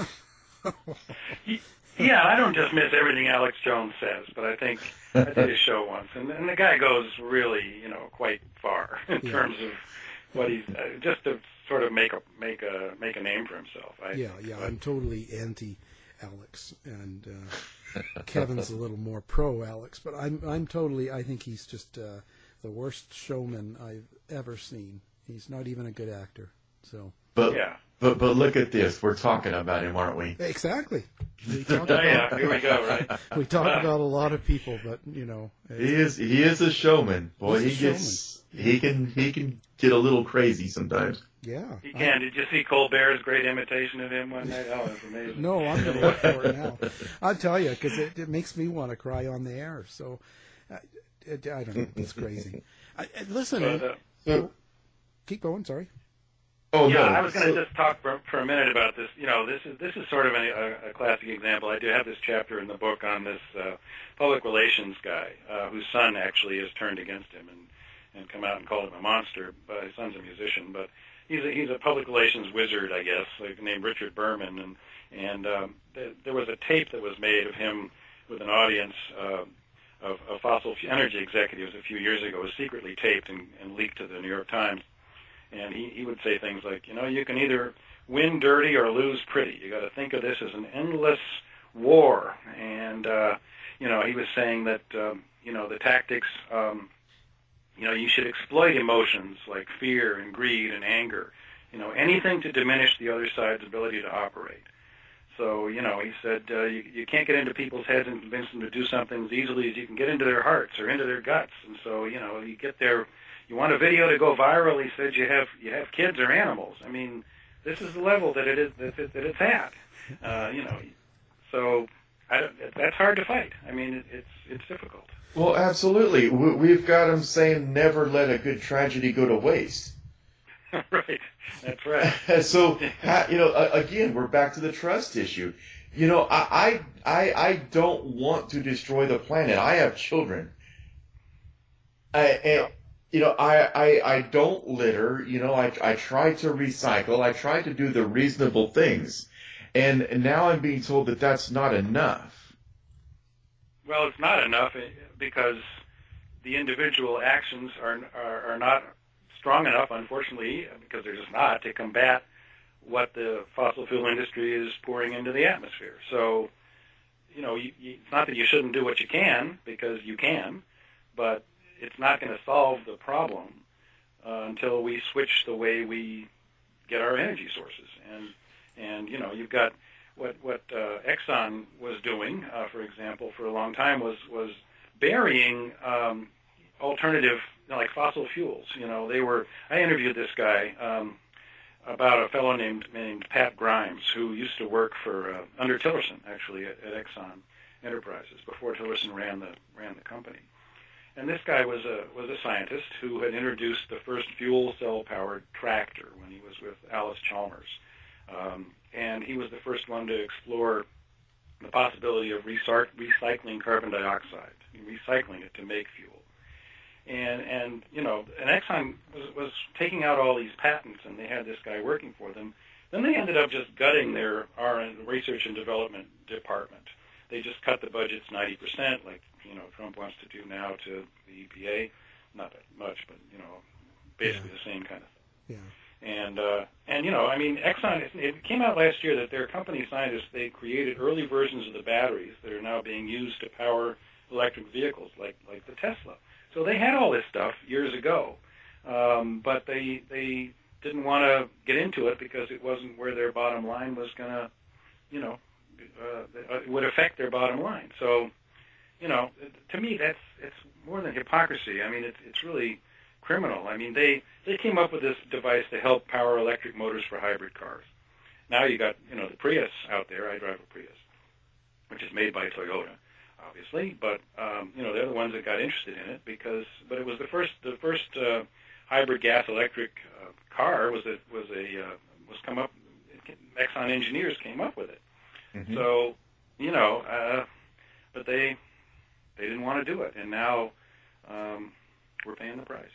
Yeah, I don't dismiss everything Alex Jones says, but I think I did a show once, and, and the guy goes really, you know, quite far in Yeah. terms of what he's uh, just to sort of make a make a make a name for himself. I Yeah, think. yeah. But, I'm totally anti-Alex, and uh, Kevin's a little more pro-Alex, but I'm I'm totally. I think he's just uh, the worst showman I've ever seen. He's not even a good actor. So. But, yeah. but but look at this. We're talking about him, aren't we? Exactly. We Oh, talk about, yeah, here we go, right? we talk about a lot of people, but you know, He is he is a showman. Boy, He's he a gets he can he can get a little crazy sometimes. yeah. He can. Did you see Colbert's great imitation of him one night? Oh, it was amazing. No, I'm going to look for it now. I'll tell you, because it, it makes me want to cry on the air. So, I, I, I don't know. It's crazy. I, I, listen, But, uh, So, keep going. Sorry. oh yeah, no, I was going to So- just talk for, for a minute about this. You know, this is this is sort of a, a classic example. I do have this chapter in the book on this uh, public relations guy uh, whose son actually has turned against him and, and come out and called him a monster. But his son's a musician, but he's a, he's a public relations wizard, I guess, like, named Richard Berman. And and um, th- there was a tape that was made of him with an audience uh, of, of fossil energy executives a few years ago. It was secretly taped and, and leaked to the New York Times. And he, he would say things like, you know, you can either win dirty or lose pretty. You got to think of this as an endless war. And, uh, you know, he was saying that, um, you know, the tactics, um, you know, you should exploit emotions like fear and greed and anger, you know, anything to diminish the other side's ability to operate. So, you know, he said uh, you, you can't get into people's heads and convince them to do something as easily as you can get into their hearts or into their guts. And so, you know, you get their, you want a video to go viral, he said you have you have kids or animals. I mean, this is the level that it is that, it, that it's at. Uh, you know, so I don't, that's hard to fight. I mean, it, it's it's difficult. Well, absolutely. We- We've got him saying never let a good tragedy go to waste. Right, that's right. So, ha- you know, uh, again, we're back to the trust issue. You know, I, I, I, I don't want to destroy the planet. I have children. I, and, you know, I, I, I don't litter. You know, I, I try to recycle. I try to do the reasonable things. And now I'm being told that that's not enough. Well, it's not enough because the individual actions are are, are not strong enough, unfortunately, because they're just not, to combat what the fossil fuel industry is pouring into the atmosphere. So, you know, you, you, it's not that you shouldn't do what you can, because you can, but it's not going to solve the problem uh, until we switch the way we get our energy sources. And, and you know, you've got what, what uh, Exxon was doing, uh, for example, for a long time was, was burying um, alternative, you know, like fossil fuels. You know, they were, I interviewed this guy um, about a fellow named, named Pat Grimes, who used to work for, uh, under Tillerson, actually, at, at Exxon Enterprises, before Tillerson ran the, ran the company. And this guy was a was a scientist who had introduced the first fuel cell powered tractor when he was with Alice Chalmers, um, and he was the first one to explore the possibility of recyc- recycling carbon dioxide, recycling it to make fuel. And and you know, and Exxon was was taking out all these patents, and they had this guy working for them. Then they ended up just gutting their R and research and development department. they just cut the budgets ninety percent, like you know Trump wants to do now to the E P A. Not that much, but you know, basically yeah. the same kind of thing. Yeah. And uh, and you know, I mean, Exxon. It came out last year that their company scientists they created early versions of the batteries that are now being used to power electric vehicles, like like the Tesla. So they had all this stuff years ago, um, but they they didn't want to get into it because it wasn't where their bottom line was going to, you know, uh, it would affect their bottom line. So, you know, to me, that's it's more than hypocrisy. I mean, it's it's really criminal. I mean, they they came up with this device to help power electric motors for hybrid cars. Now you got, you know, the Prius out there. I drive a Prius, which is made by Toyota, obviously, but um, you know, they're the ones that got interested in it because, but it was the first the first uh, hybrid gas electric uh, car was a was a uh, was come up. Exxon engineers came up with it. Mm-hmm. So, you know, uh, but they they didn't want to do it, and now um, we're paying the price.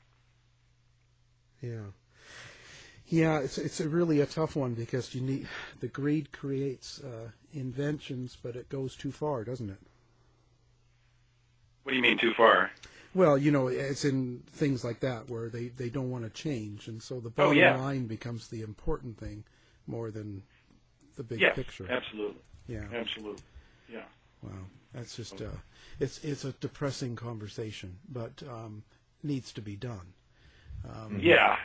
Yeah, yeah, it's it's a really a tough one because you need the greed creates uh, inventions, but it goes too far, doesn't it? What do you mean too far? Well, you know, it's in things like that where they, they don't want to change, and so the bottom oh, yeah. line becomes the important thing more than the big yes, picture. Absolutely. Yeah. Absolutely. Yeah. Wow, that's just uh, it's it's a depressing conversation, but um, needs to be done. Um, yeah.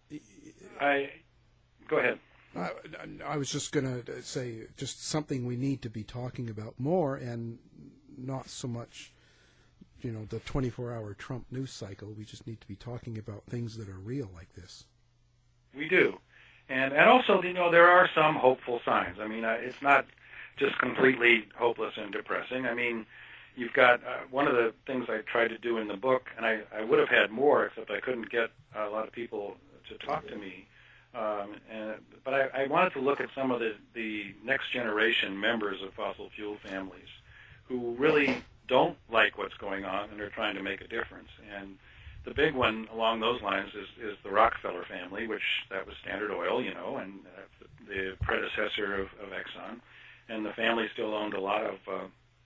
I go ahead. I, I was just going to say just something we need to be talking about more, and not so much, you know, the twenty-four hour Trump news cycle. We just need to be talking about things that are real like this. We do. And and also, you know, there are some hopeful signs. I mean, uh, it's not just completely hopeless and depressing. I mean, you've got uh, one of the things I tried to do in the book, and I, I would have had more, except I couldn't get a lot of people to talk to me. Um, and, but I, I wanted to look at some of the, the next generation members of fossil fuel families who really don't like what's going on and are trying to make a difference. And the big one along those lines is, is the Rockefeller family, which that was Standard Oil, you know, and uh, the, the predecessor of, of Exxon. And the family still owned a lot of uh,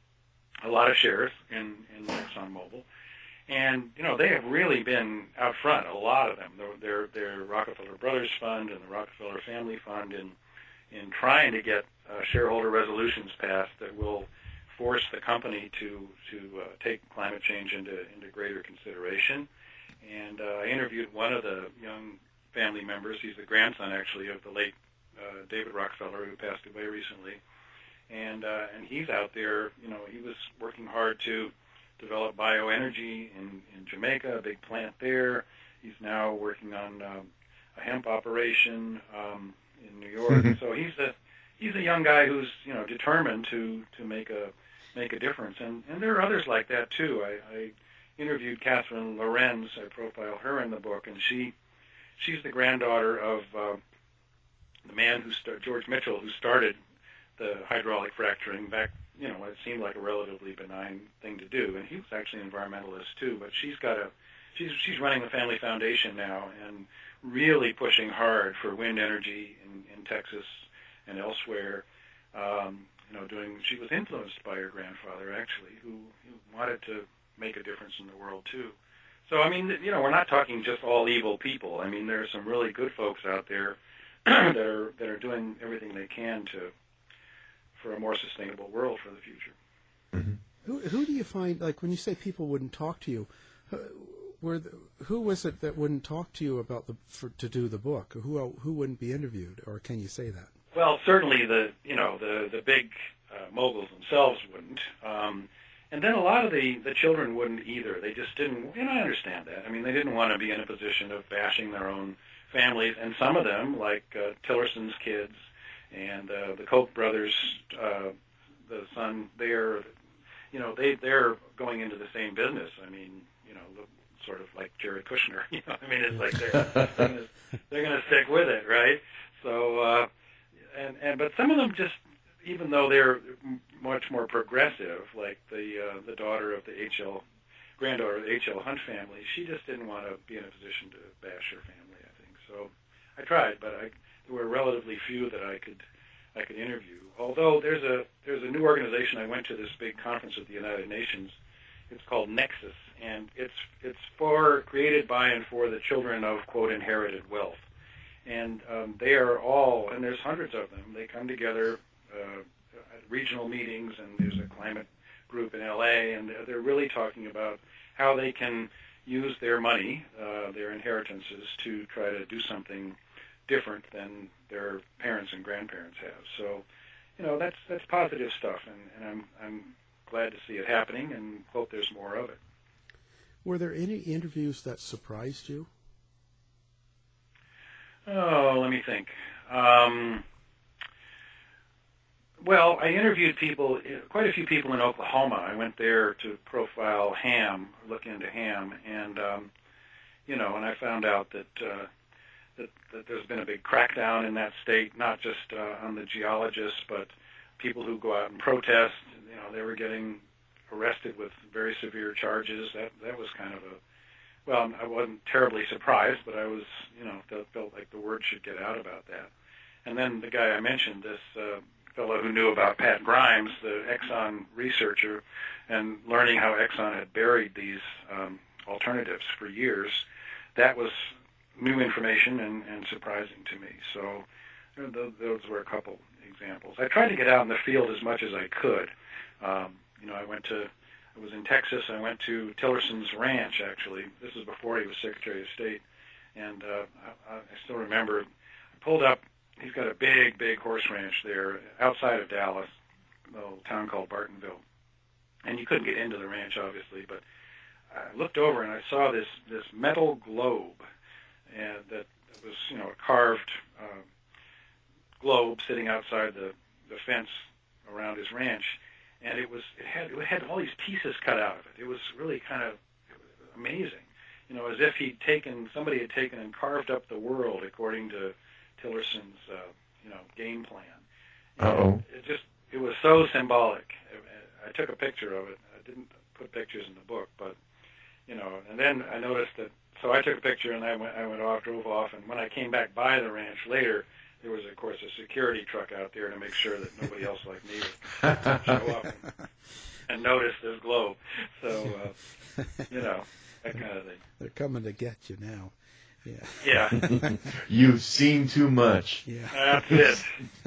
a lot of shares in, in ExxonMobil. And, you know, they have really been out front, a lot of them. Their, their Rockefeller Brothers Fund and the Rockefeller Family Fund in, in trying to get uh, shareholder resolutions passed that will force the company to, to uh, take climate change into, into greater consideration. And uh, I interviewed one of the young family members. He's the grandson, actually, of the late uh, David Rockefeller, who passed away recently. And uh, and he's out there, you know, he was working hard to develop bioenergy in, in Jamaica, a big plant there. He's now working on um, a hemp operation um, in New York. So he's a he's a young guy who's, you know, determined to, to make a make a difference. And, and there are others like that too. I, I interviewed Catherine Lorenz. I profile her in the book, and she she's the granddaughter of uh, the man who started, George Mitchell, who started the hydraulic fracturing back, you know, it seemed like a relatively benign thing to do. And he was actually an environmentalist too, but she's got a, she's she's running the family foundation now and really pushing hard for wind energy in, in Texas and elsewhere. Um, you know, doing, she was influenced by her grandfather actually, who, who wanted to make a difference in the world too. So, I mean, you know, we're not talking just all evil people. I mean, there are some really good folks out there that are that are doing everything they can to for a more sustainable world for the future. Mm-hmm. Who who do you find, like when you say people wouldn't talk to you, were the, who was it that wouldn't talk to you about the for, to do the book? Who who wouldn't be interviewed, or can you say that? Well, certainly the you know the the big uh, moguls themselves wouldn't, um, and then a lot of the the children wouldn't either. They just didn't. And I understand that. I mean, they didn't want to be in a position of bashing their own families, and some of them, like uh, Tillerson's kids. And uh, the Koch brothers, uh, the son there, you know, they, they're going into the same business. I mean, you know, sort of like Jared Kushner. You know, I mean, it's like they're they're going to stick with it, right? So, uh, and and but some of them just, even though they're much more progressive, like the uh, the daughter of the H L, granddaughter of the H L Hunt family, she just didn't want to be in a position to bash her family, I think. So I tried, but I. There were relatively few that I could I could interview. Although there's a there's a new organization. I went to this big conference at the United Nations. It's called Nexus, and it's it's for created by and for the children of, quote, inherited wealth. And um, they are all, and there's hundreds of them, they come together uh, at regional meetings, and there's a climate group in L A, and they're really talking about how they can use their money, uh, their inheritances, to try to do something different than their parents and grandparents have. So, you know, that's that's positive stuff, and, and I'm I'm glad to see it happening and hope there's more of it. Were there any interviews that surprised you? Oh, let me think. Um, well, I interviewed people, quite a few people in Oklahoma. I went there to profile ham, look into ham, and, um, you know, and I found out that, uh, that that there's been a big crackdown in that state, not just uh, on the geologists, but people who go out and protest. You know, they were getting arrested with very severe charges. That that was kind of a, well, I wasn't terribly surprised, but I was, you know, felt, felt like the word should get out about that. And then the guy I mentioned, this uh, fellow who knew about Pat Grimes, the Exxon researcher, and learning how Exxon had buried these um, alternatives for years, that was new information and, and surprising to me. So you know, th- those were a couple examples. I tried to get out in the field as much as I could. Um, you know, I went to, I was in Texas. I went to Tillerson's ranch, actually. This was before he was Secretary of State. And uh, I, I still remember, I pulled up, he's got a big, big horse ranch there outside of Dallas, a little town called Bartonville. And you couldn't get into the ranch, obviously, but I looked over and I saw this, this metal globe and that was, you know, a carved uh, globe sitting outside the, the fence around his ranch. And it was it had it had all these pieces cut out of it. It was really kind of amazing, you know, as if he'd taken somebody had taken and carved up the world according to Tillerson's uh, you know game plan. Uh-oh. It just it was so symbolic. I took a picture of it. I didn't put pictures in the book, but you know, and then I noticed that. So I took a picture and I went I went off, drove off, and when I came back by the ranch later, there was, of course, a security truck out there to make sure that nobody else like me would show up and, and notice this globe. So, uh, you know, that kind of thing. They're coming to get you now. Yeah. Yeah. You've seen too much. Yeah. That's it.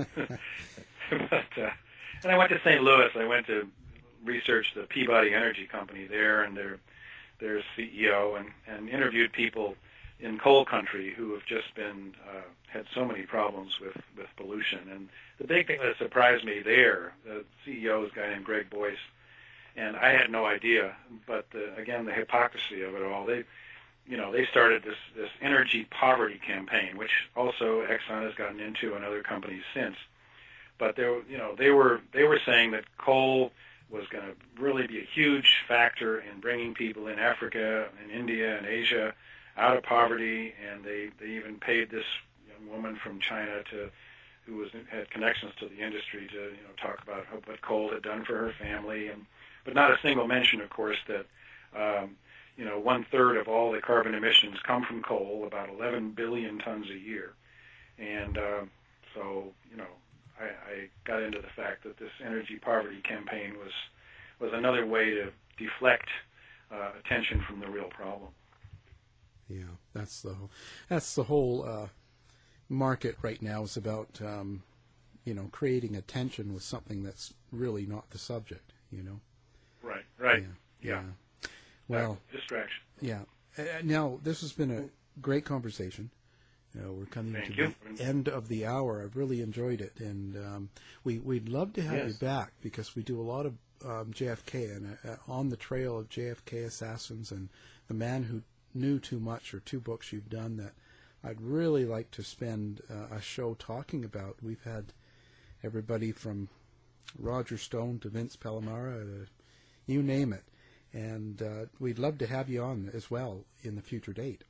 but, uh, and I went to Saint Louis. I went to research the Peabody Energy Company there and their their C E O and, and interviewed people in coal country who have just been uh, had so many problems with, with pollution. And the big thing that surprised me there, the C E O is a guy named Greg Boyce, and I had no idea. But the, again, the hypocrisy of it all. They, you know, they started this this energy poverty campaign, which also Exxon has gotten into and other companies since. But they, you know, they were they were saying that coal was going to really be a huge factor in bringing people in Africa and India and Asia out of poverty, and they, they even paid this young woman from China to, who was had connections to the industry, to you know talk about how, what coal had done for her family, and but not a single mention, of course, that um, you know one third of all the carbon emissions come from coal, about eleven billion tons a year, and uh, so you know I, I got into the fact that this energy poverty campaign was was another way to deflect uh, attention from the real problem. Yeah, that's the whole, that's the whole uh, market right now is about um, you know creating attention with something that's really not the subject. You know. Right. Right. Yeah. Yeah. yeah. Well. Uh, distraction. Yeah. Uh, now this has been a great conversation. You know, we're coming Thank to you. the end of the hour. I've really enjoyed it, and um, we we'd love to have Yes. you back because we do a lot of um, J F K and uh, on the trail of J F K assassins and the man who knew too much, or two books you've done that I'd really like to spend uh, a show talking about. We've had everybody from Roger Stone to Vince Palomara, to, you name it, and uh, we'd love to have you on as well in the future date.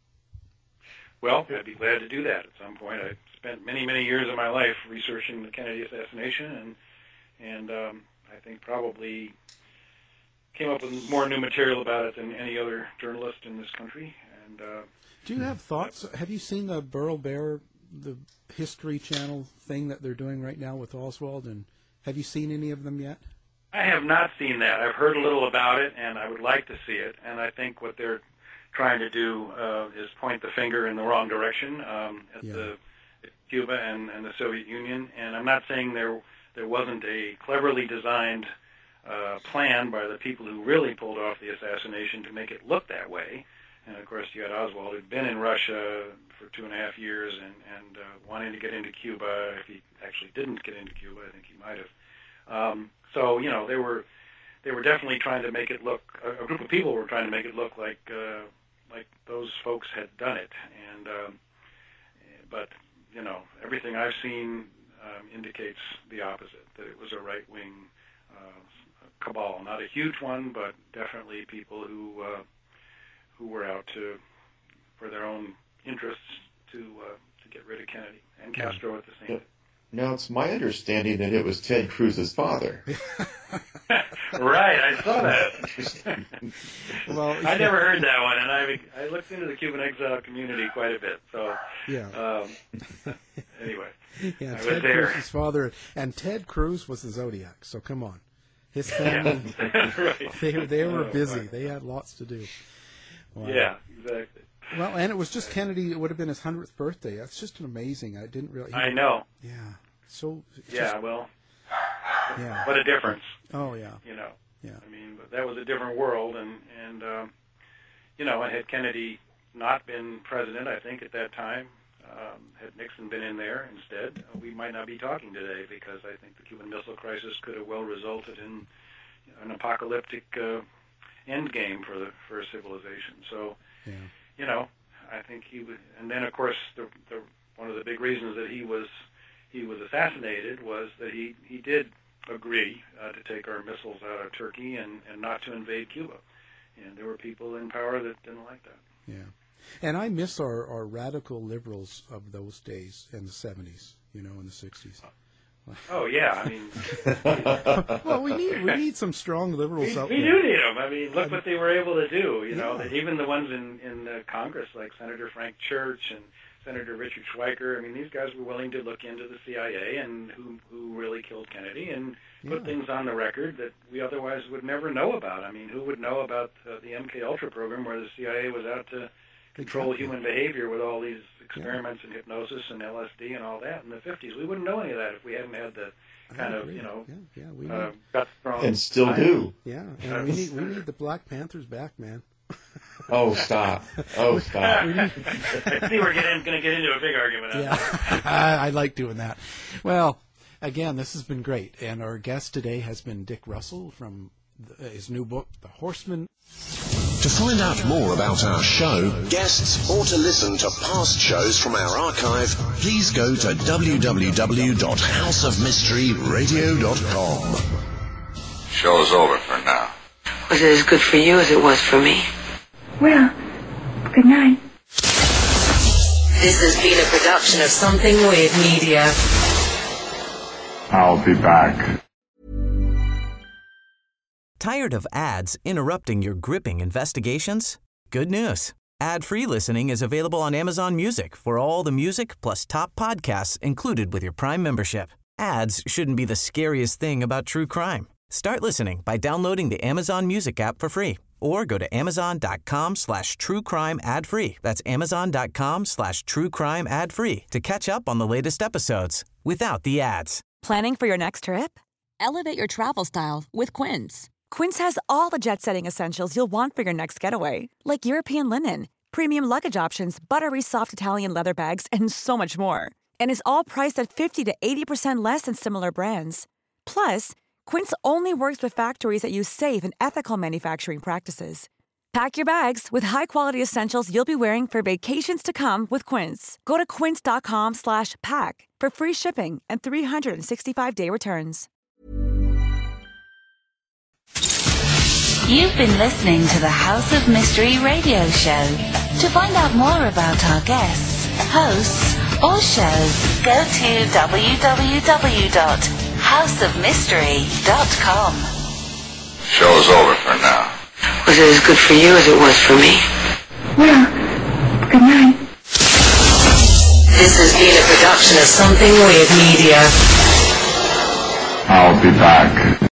Well, I'd be glad to do that at some point. I spent many, many years of my life researching the Kennedy assassination, and and um, I think probably came up with more new material about it than any other journalist in this country. And uh, do you have thoughts? Have you seen the Burl Bear the History Channel thing that they're doing right now with Oswald? And have you seen any of them yet? I have not seen that. I've heard a little about it, and I would like to see it. And I think what they're trying to do uh, is point the finger in the wrong direction um, at Yeah. the at Cuba and, and the Soviet Union. And I'm not saying there there wasn't a cleverly designed uh, plan by the people who really pulled off the assassination to make it look that way. And of course, you had Oswald, who'd been in Russia for two and a half years and, and uh, wanting to get into Cuba. If he actually didn't get into Cuba, I think he might have. Um, so, you know, they were they were definitely trying to make it look, a, a group of people were trying to make it look like uh, like those folks had done it. And um, but, you know, everything I've seen um, indicates the opposite, that it was a right-wing uh, cabal. Not a huge one, but definitely people who uh, who were out to, for their own interests, to uh, to get rid of Kennedy and Castro at the same time. Now, it's my understanding that it was Ted Cruz's father. Right, I saw that. Well, I never heard that one, and I I looked into the Cuban exile community quite a bit. So, yeah. Um, anyway, yeah, I Ted was there. Cruz's father, and Ted Cruz was the Zodiac. So come on, his family, Yeah. Right. they they were Oh, busy. right. They had lots to do. Wow. Yeah, exactly. Well, and it was just Kennedy. It would have been his hundredth birthday. That's just an amazing. I didn't really. I know. Yeah. So. Yeah, just- well, Yeah. what a difference. Oh yeah. You know. Yeah. I mean, but that was a different world, and and um, you know, and had Kennedy not been president, I think at that time, um, had Nixon been in there instead, we might not be talking today, because I think the Cuban Missile Crisis could have well resulted in an apocalyptic uh, end game for the for civilization. So, Yeah. you know, I think he was, and then of course the, the one of the big reasons that he was he was assassinated was that he he did agree uh, to take our missiles out of Turkey and, and not to invade Cuba. And there were people in power that didn't like that. Yeah. And I miss our, our radical liberals of those days in the seventies, you know, in the sixties. Oh, yeah, I mean... well, we need we need some strong liberals we, out we there. do need them. I mean, look what they were able to do, you know. Yeah. That even the ones in, in uh, Congress, like Senator Frank Church and Senator Richard Schweiker, I mean, these guys were willing to look into the C I A and who who really killed Kennedy and put Yeah. things on the record that we otherwise would never know about. I mean, who would know about uh, the M K Ultra program, where the C I A was out to control Exactly. human behavior with all these experiments in hypnosis and L S D and all that in the fifties? We wouldn't know any of that if we hadn't had the kind I of, agree. you know, yeah, yeah, we uh, need, gut strong. And still do. yeah, and we need we need the Black Panthers back, man. Oh, stop. Oh, stop. We need- I see we're getting going to get into a big argument. on Yeah, I, I like doing that. Well, again, this has been great, and our guest today has been Dick Russell from the, his new book, The Horseman. To find out more about our show, guests, or to listen to past shows from our archive, please go to w w w dot house of mystery radio dot com. Show's over for now. Was it as good for you as it was for me? Well, good night. This has been a production of Something Weird Media. I'll be back. Tired of ads interrupting your gripping investigations? Good news. Ad-free listening is available on Amazon Music for all the music plus top podcasts included with your Prime membership. Ads shouldn't be the scariest thing about true crime. Start listening by downloading the Amazon Music app for free or go to amazon.com slash true crime ad free. That's amazon.com slash true crime ad free to catch up on the latest episodes without the ads. Planning for your next trip? Elevate your travel style with Quince. Quince has all the jet-setting essentials you'll want for your next getaway, like European linen, premium luggage options, buttery soft Italian leather bags, and so much more. And is all priced at fifty to eighty percent less than similar brands. Plus, Quince only works with factories that use safe and ethical manufacturing practices. Pack your bags with high-quality essentials you'll be wearing for vacations to come with Quince. Go to quince.com slash pack for free shipping and three sixty-five day returns. You've been listening to the House of Mystery radio show. To find out more about our guests, hosts, or shows, go to w w w dot house of mystery dot com. Show's over for now. Was it as good for you as it was for me? Well, good night. This has been a production of Something Weird Media. I'll be back.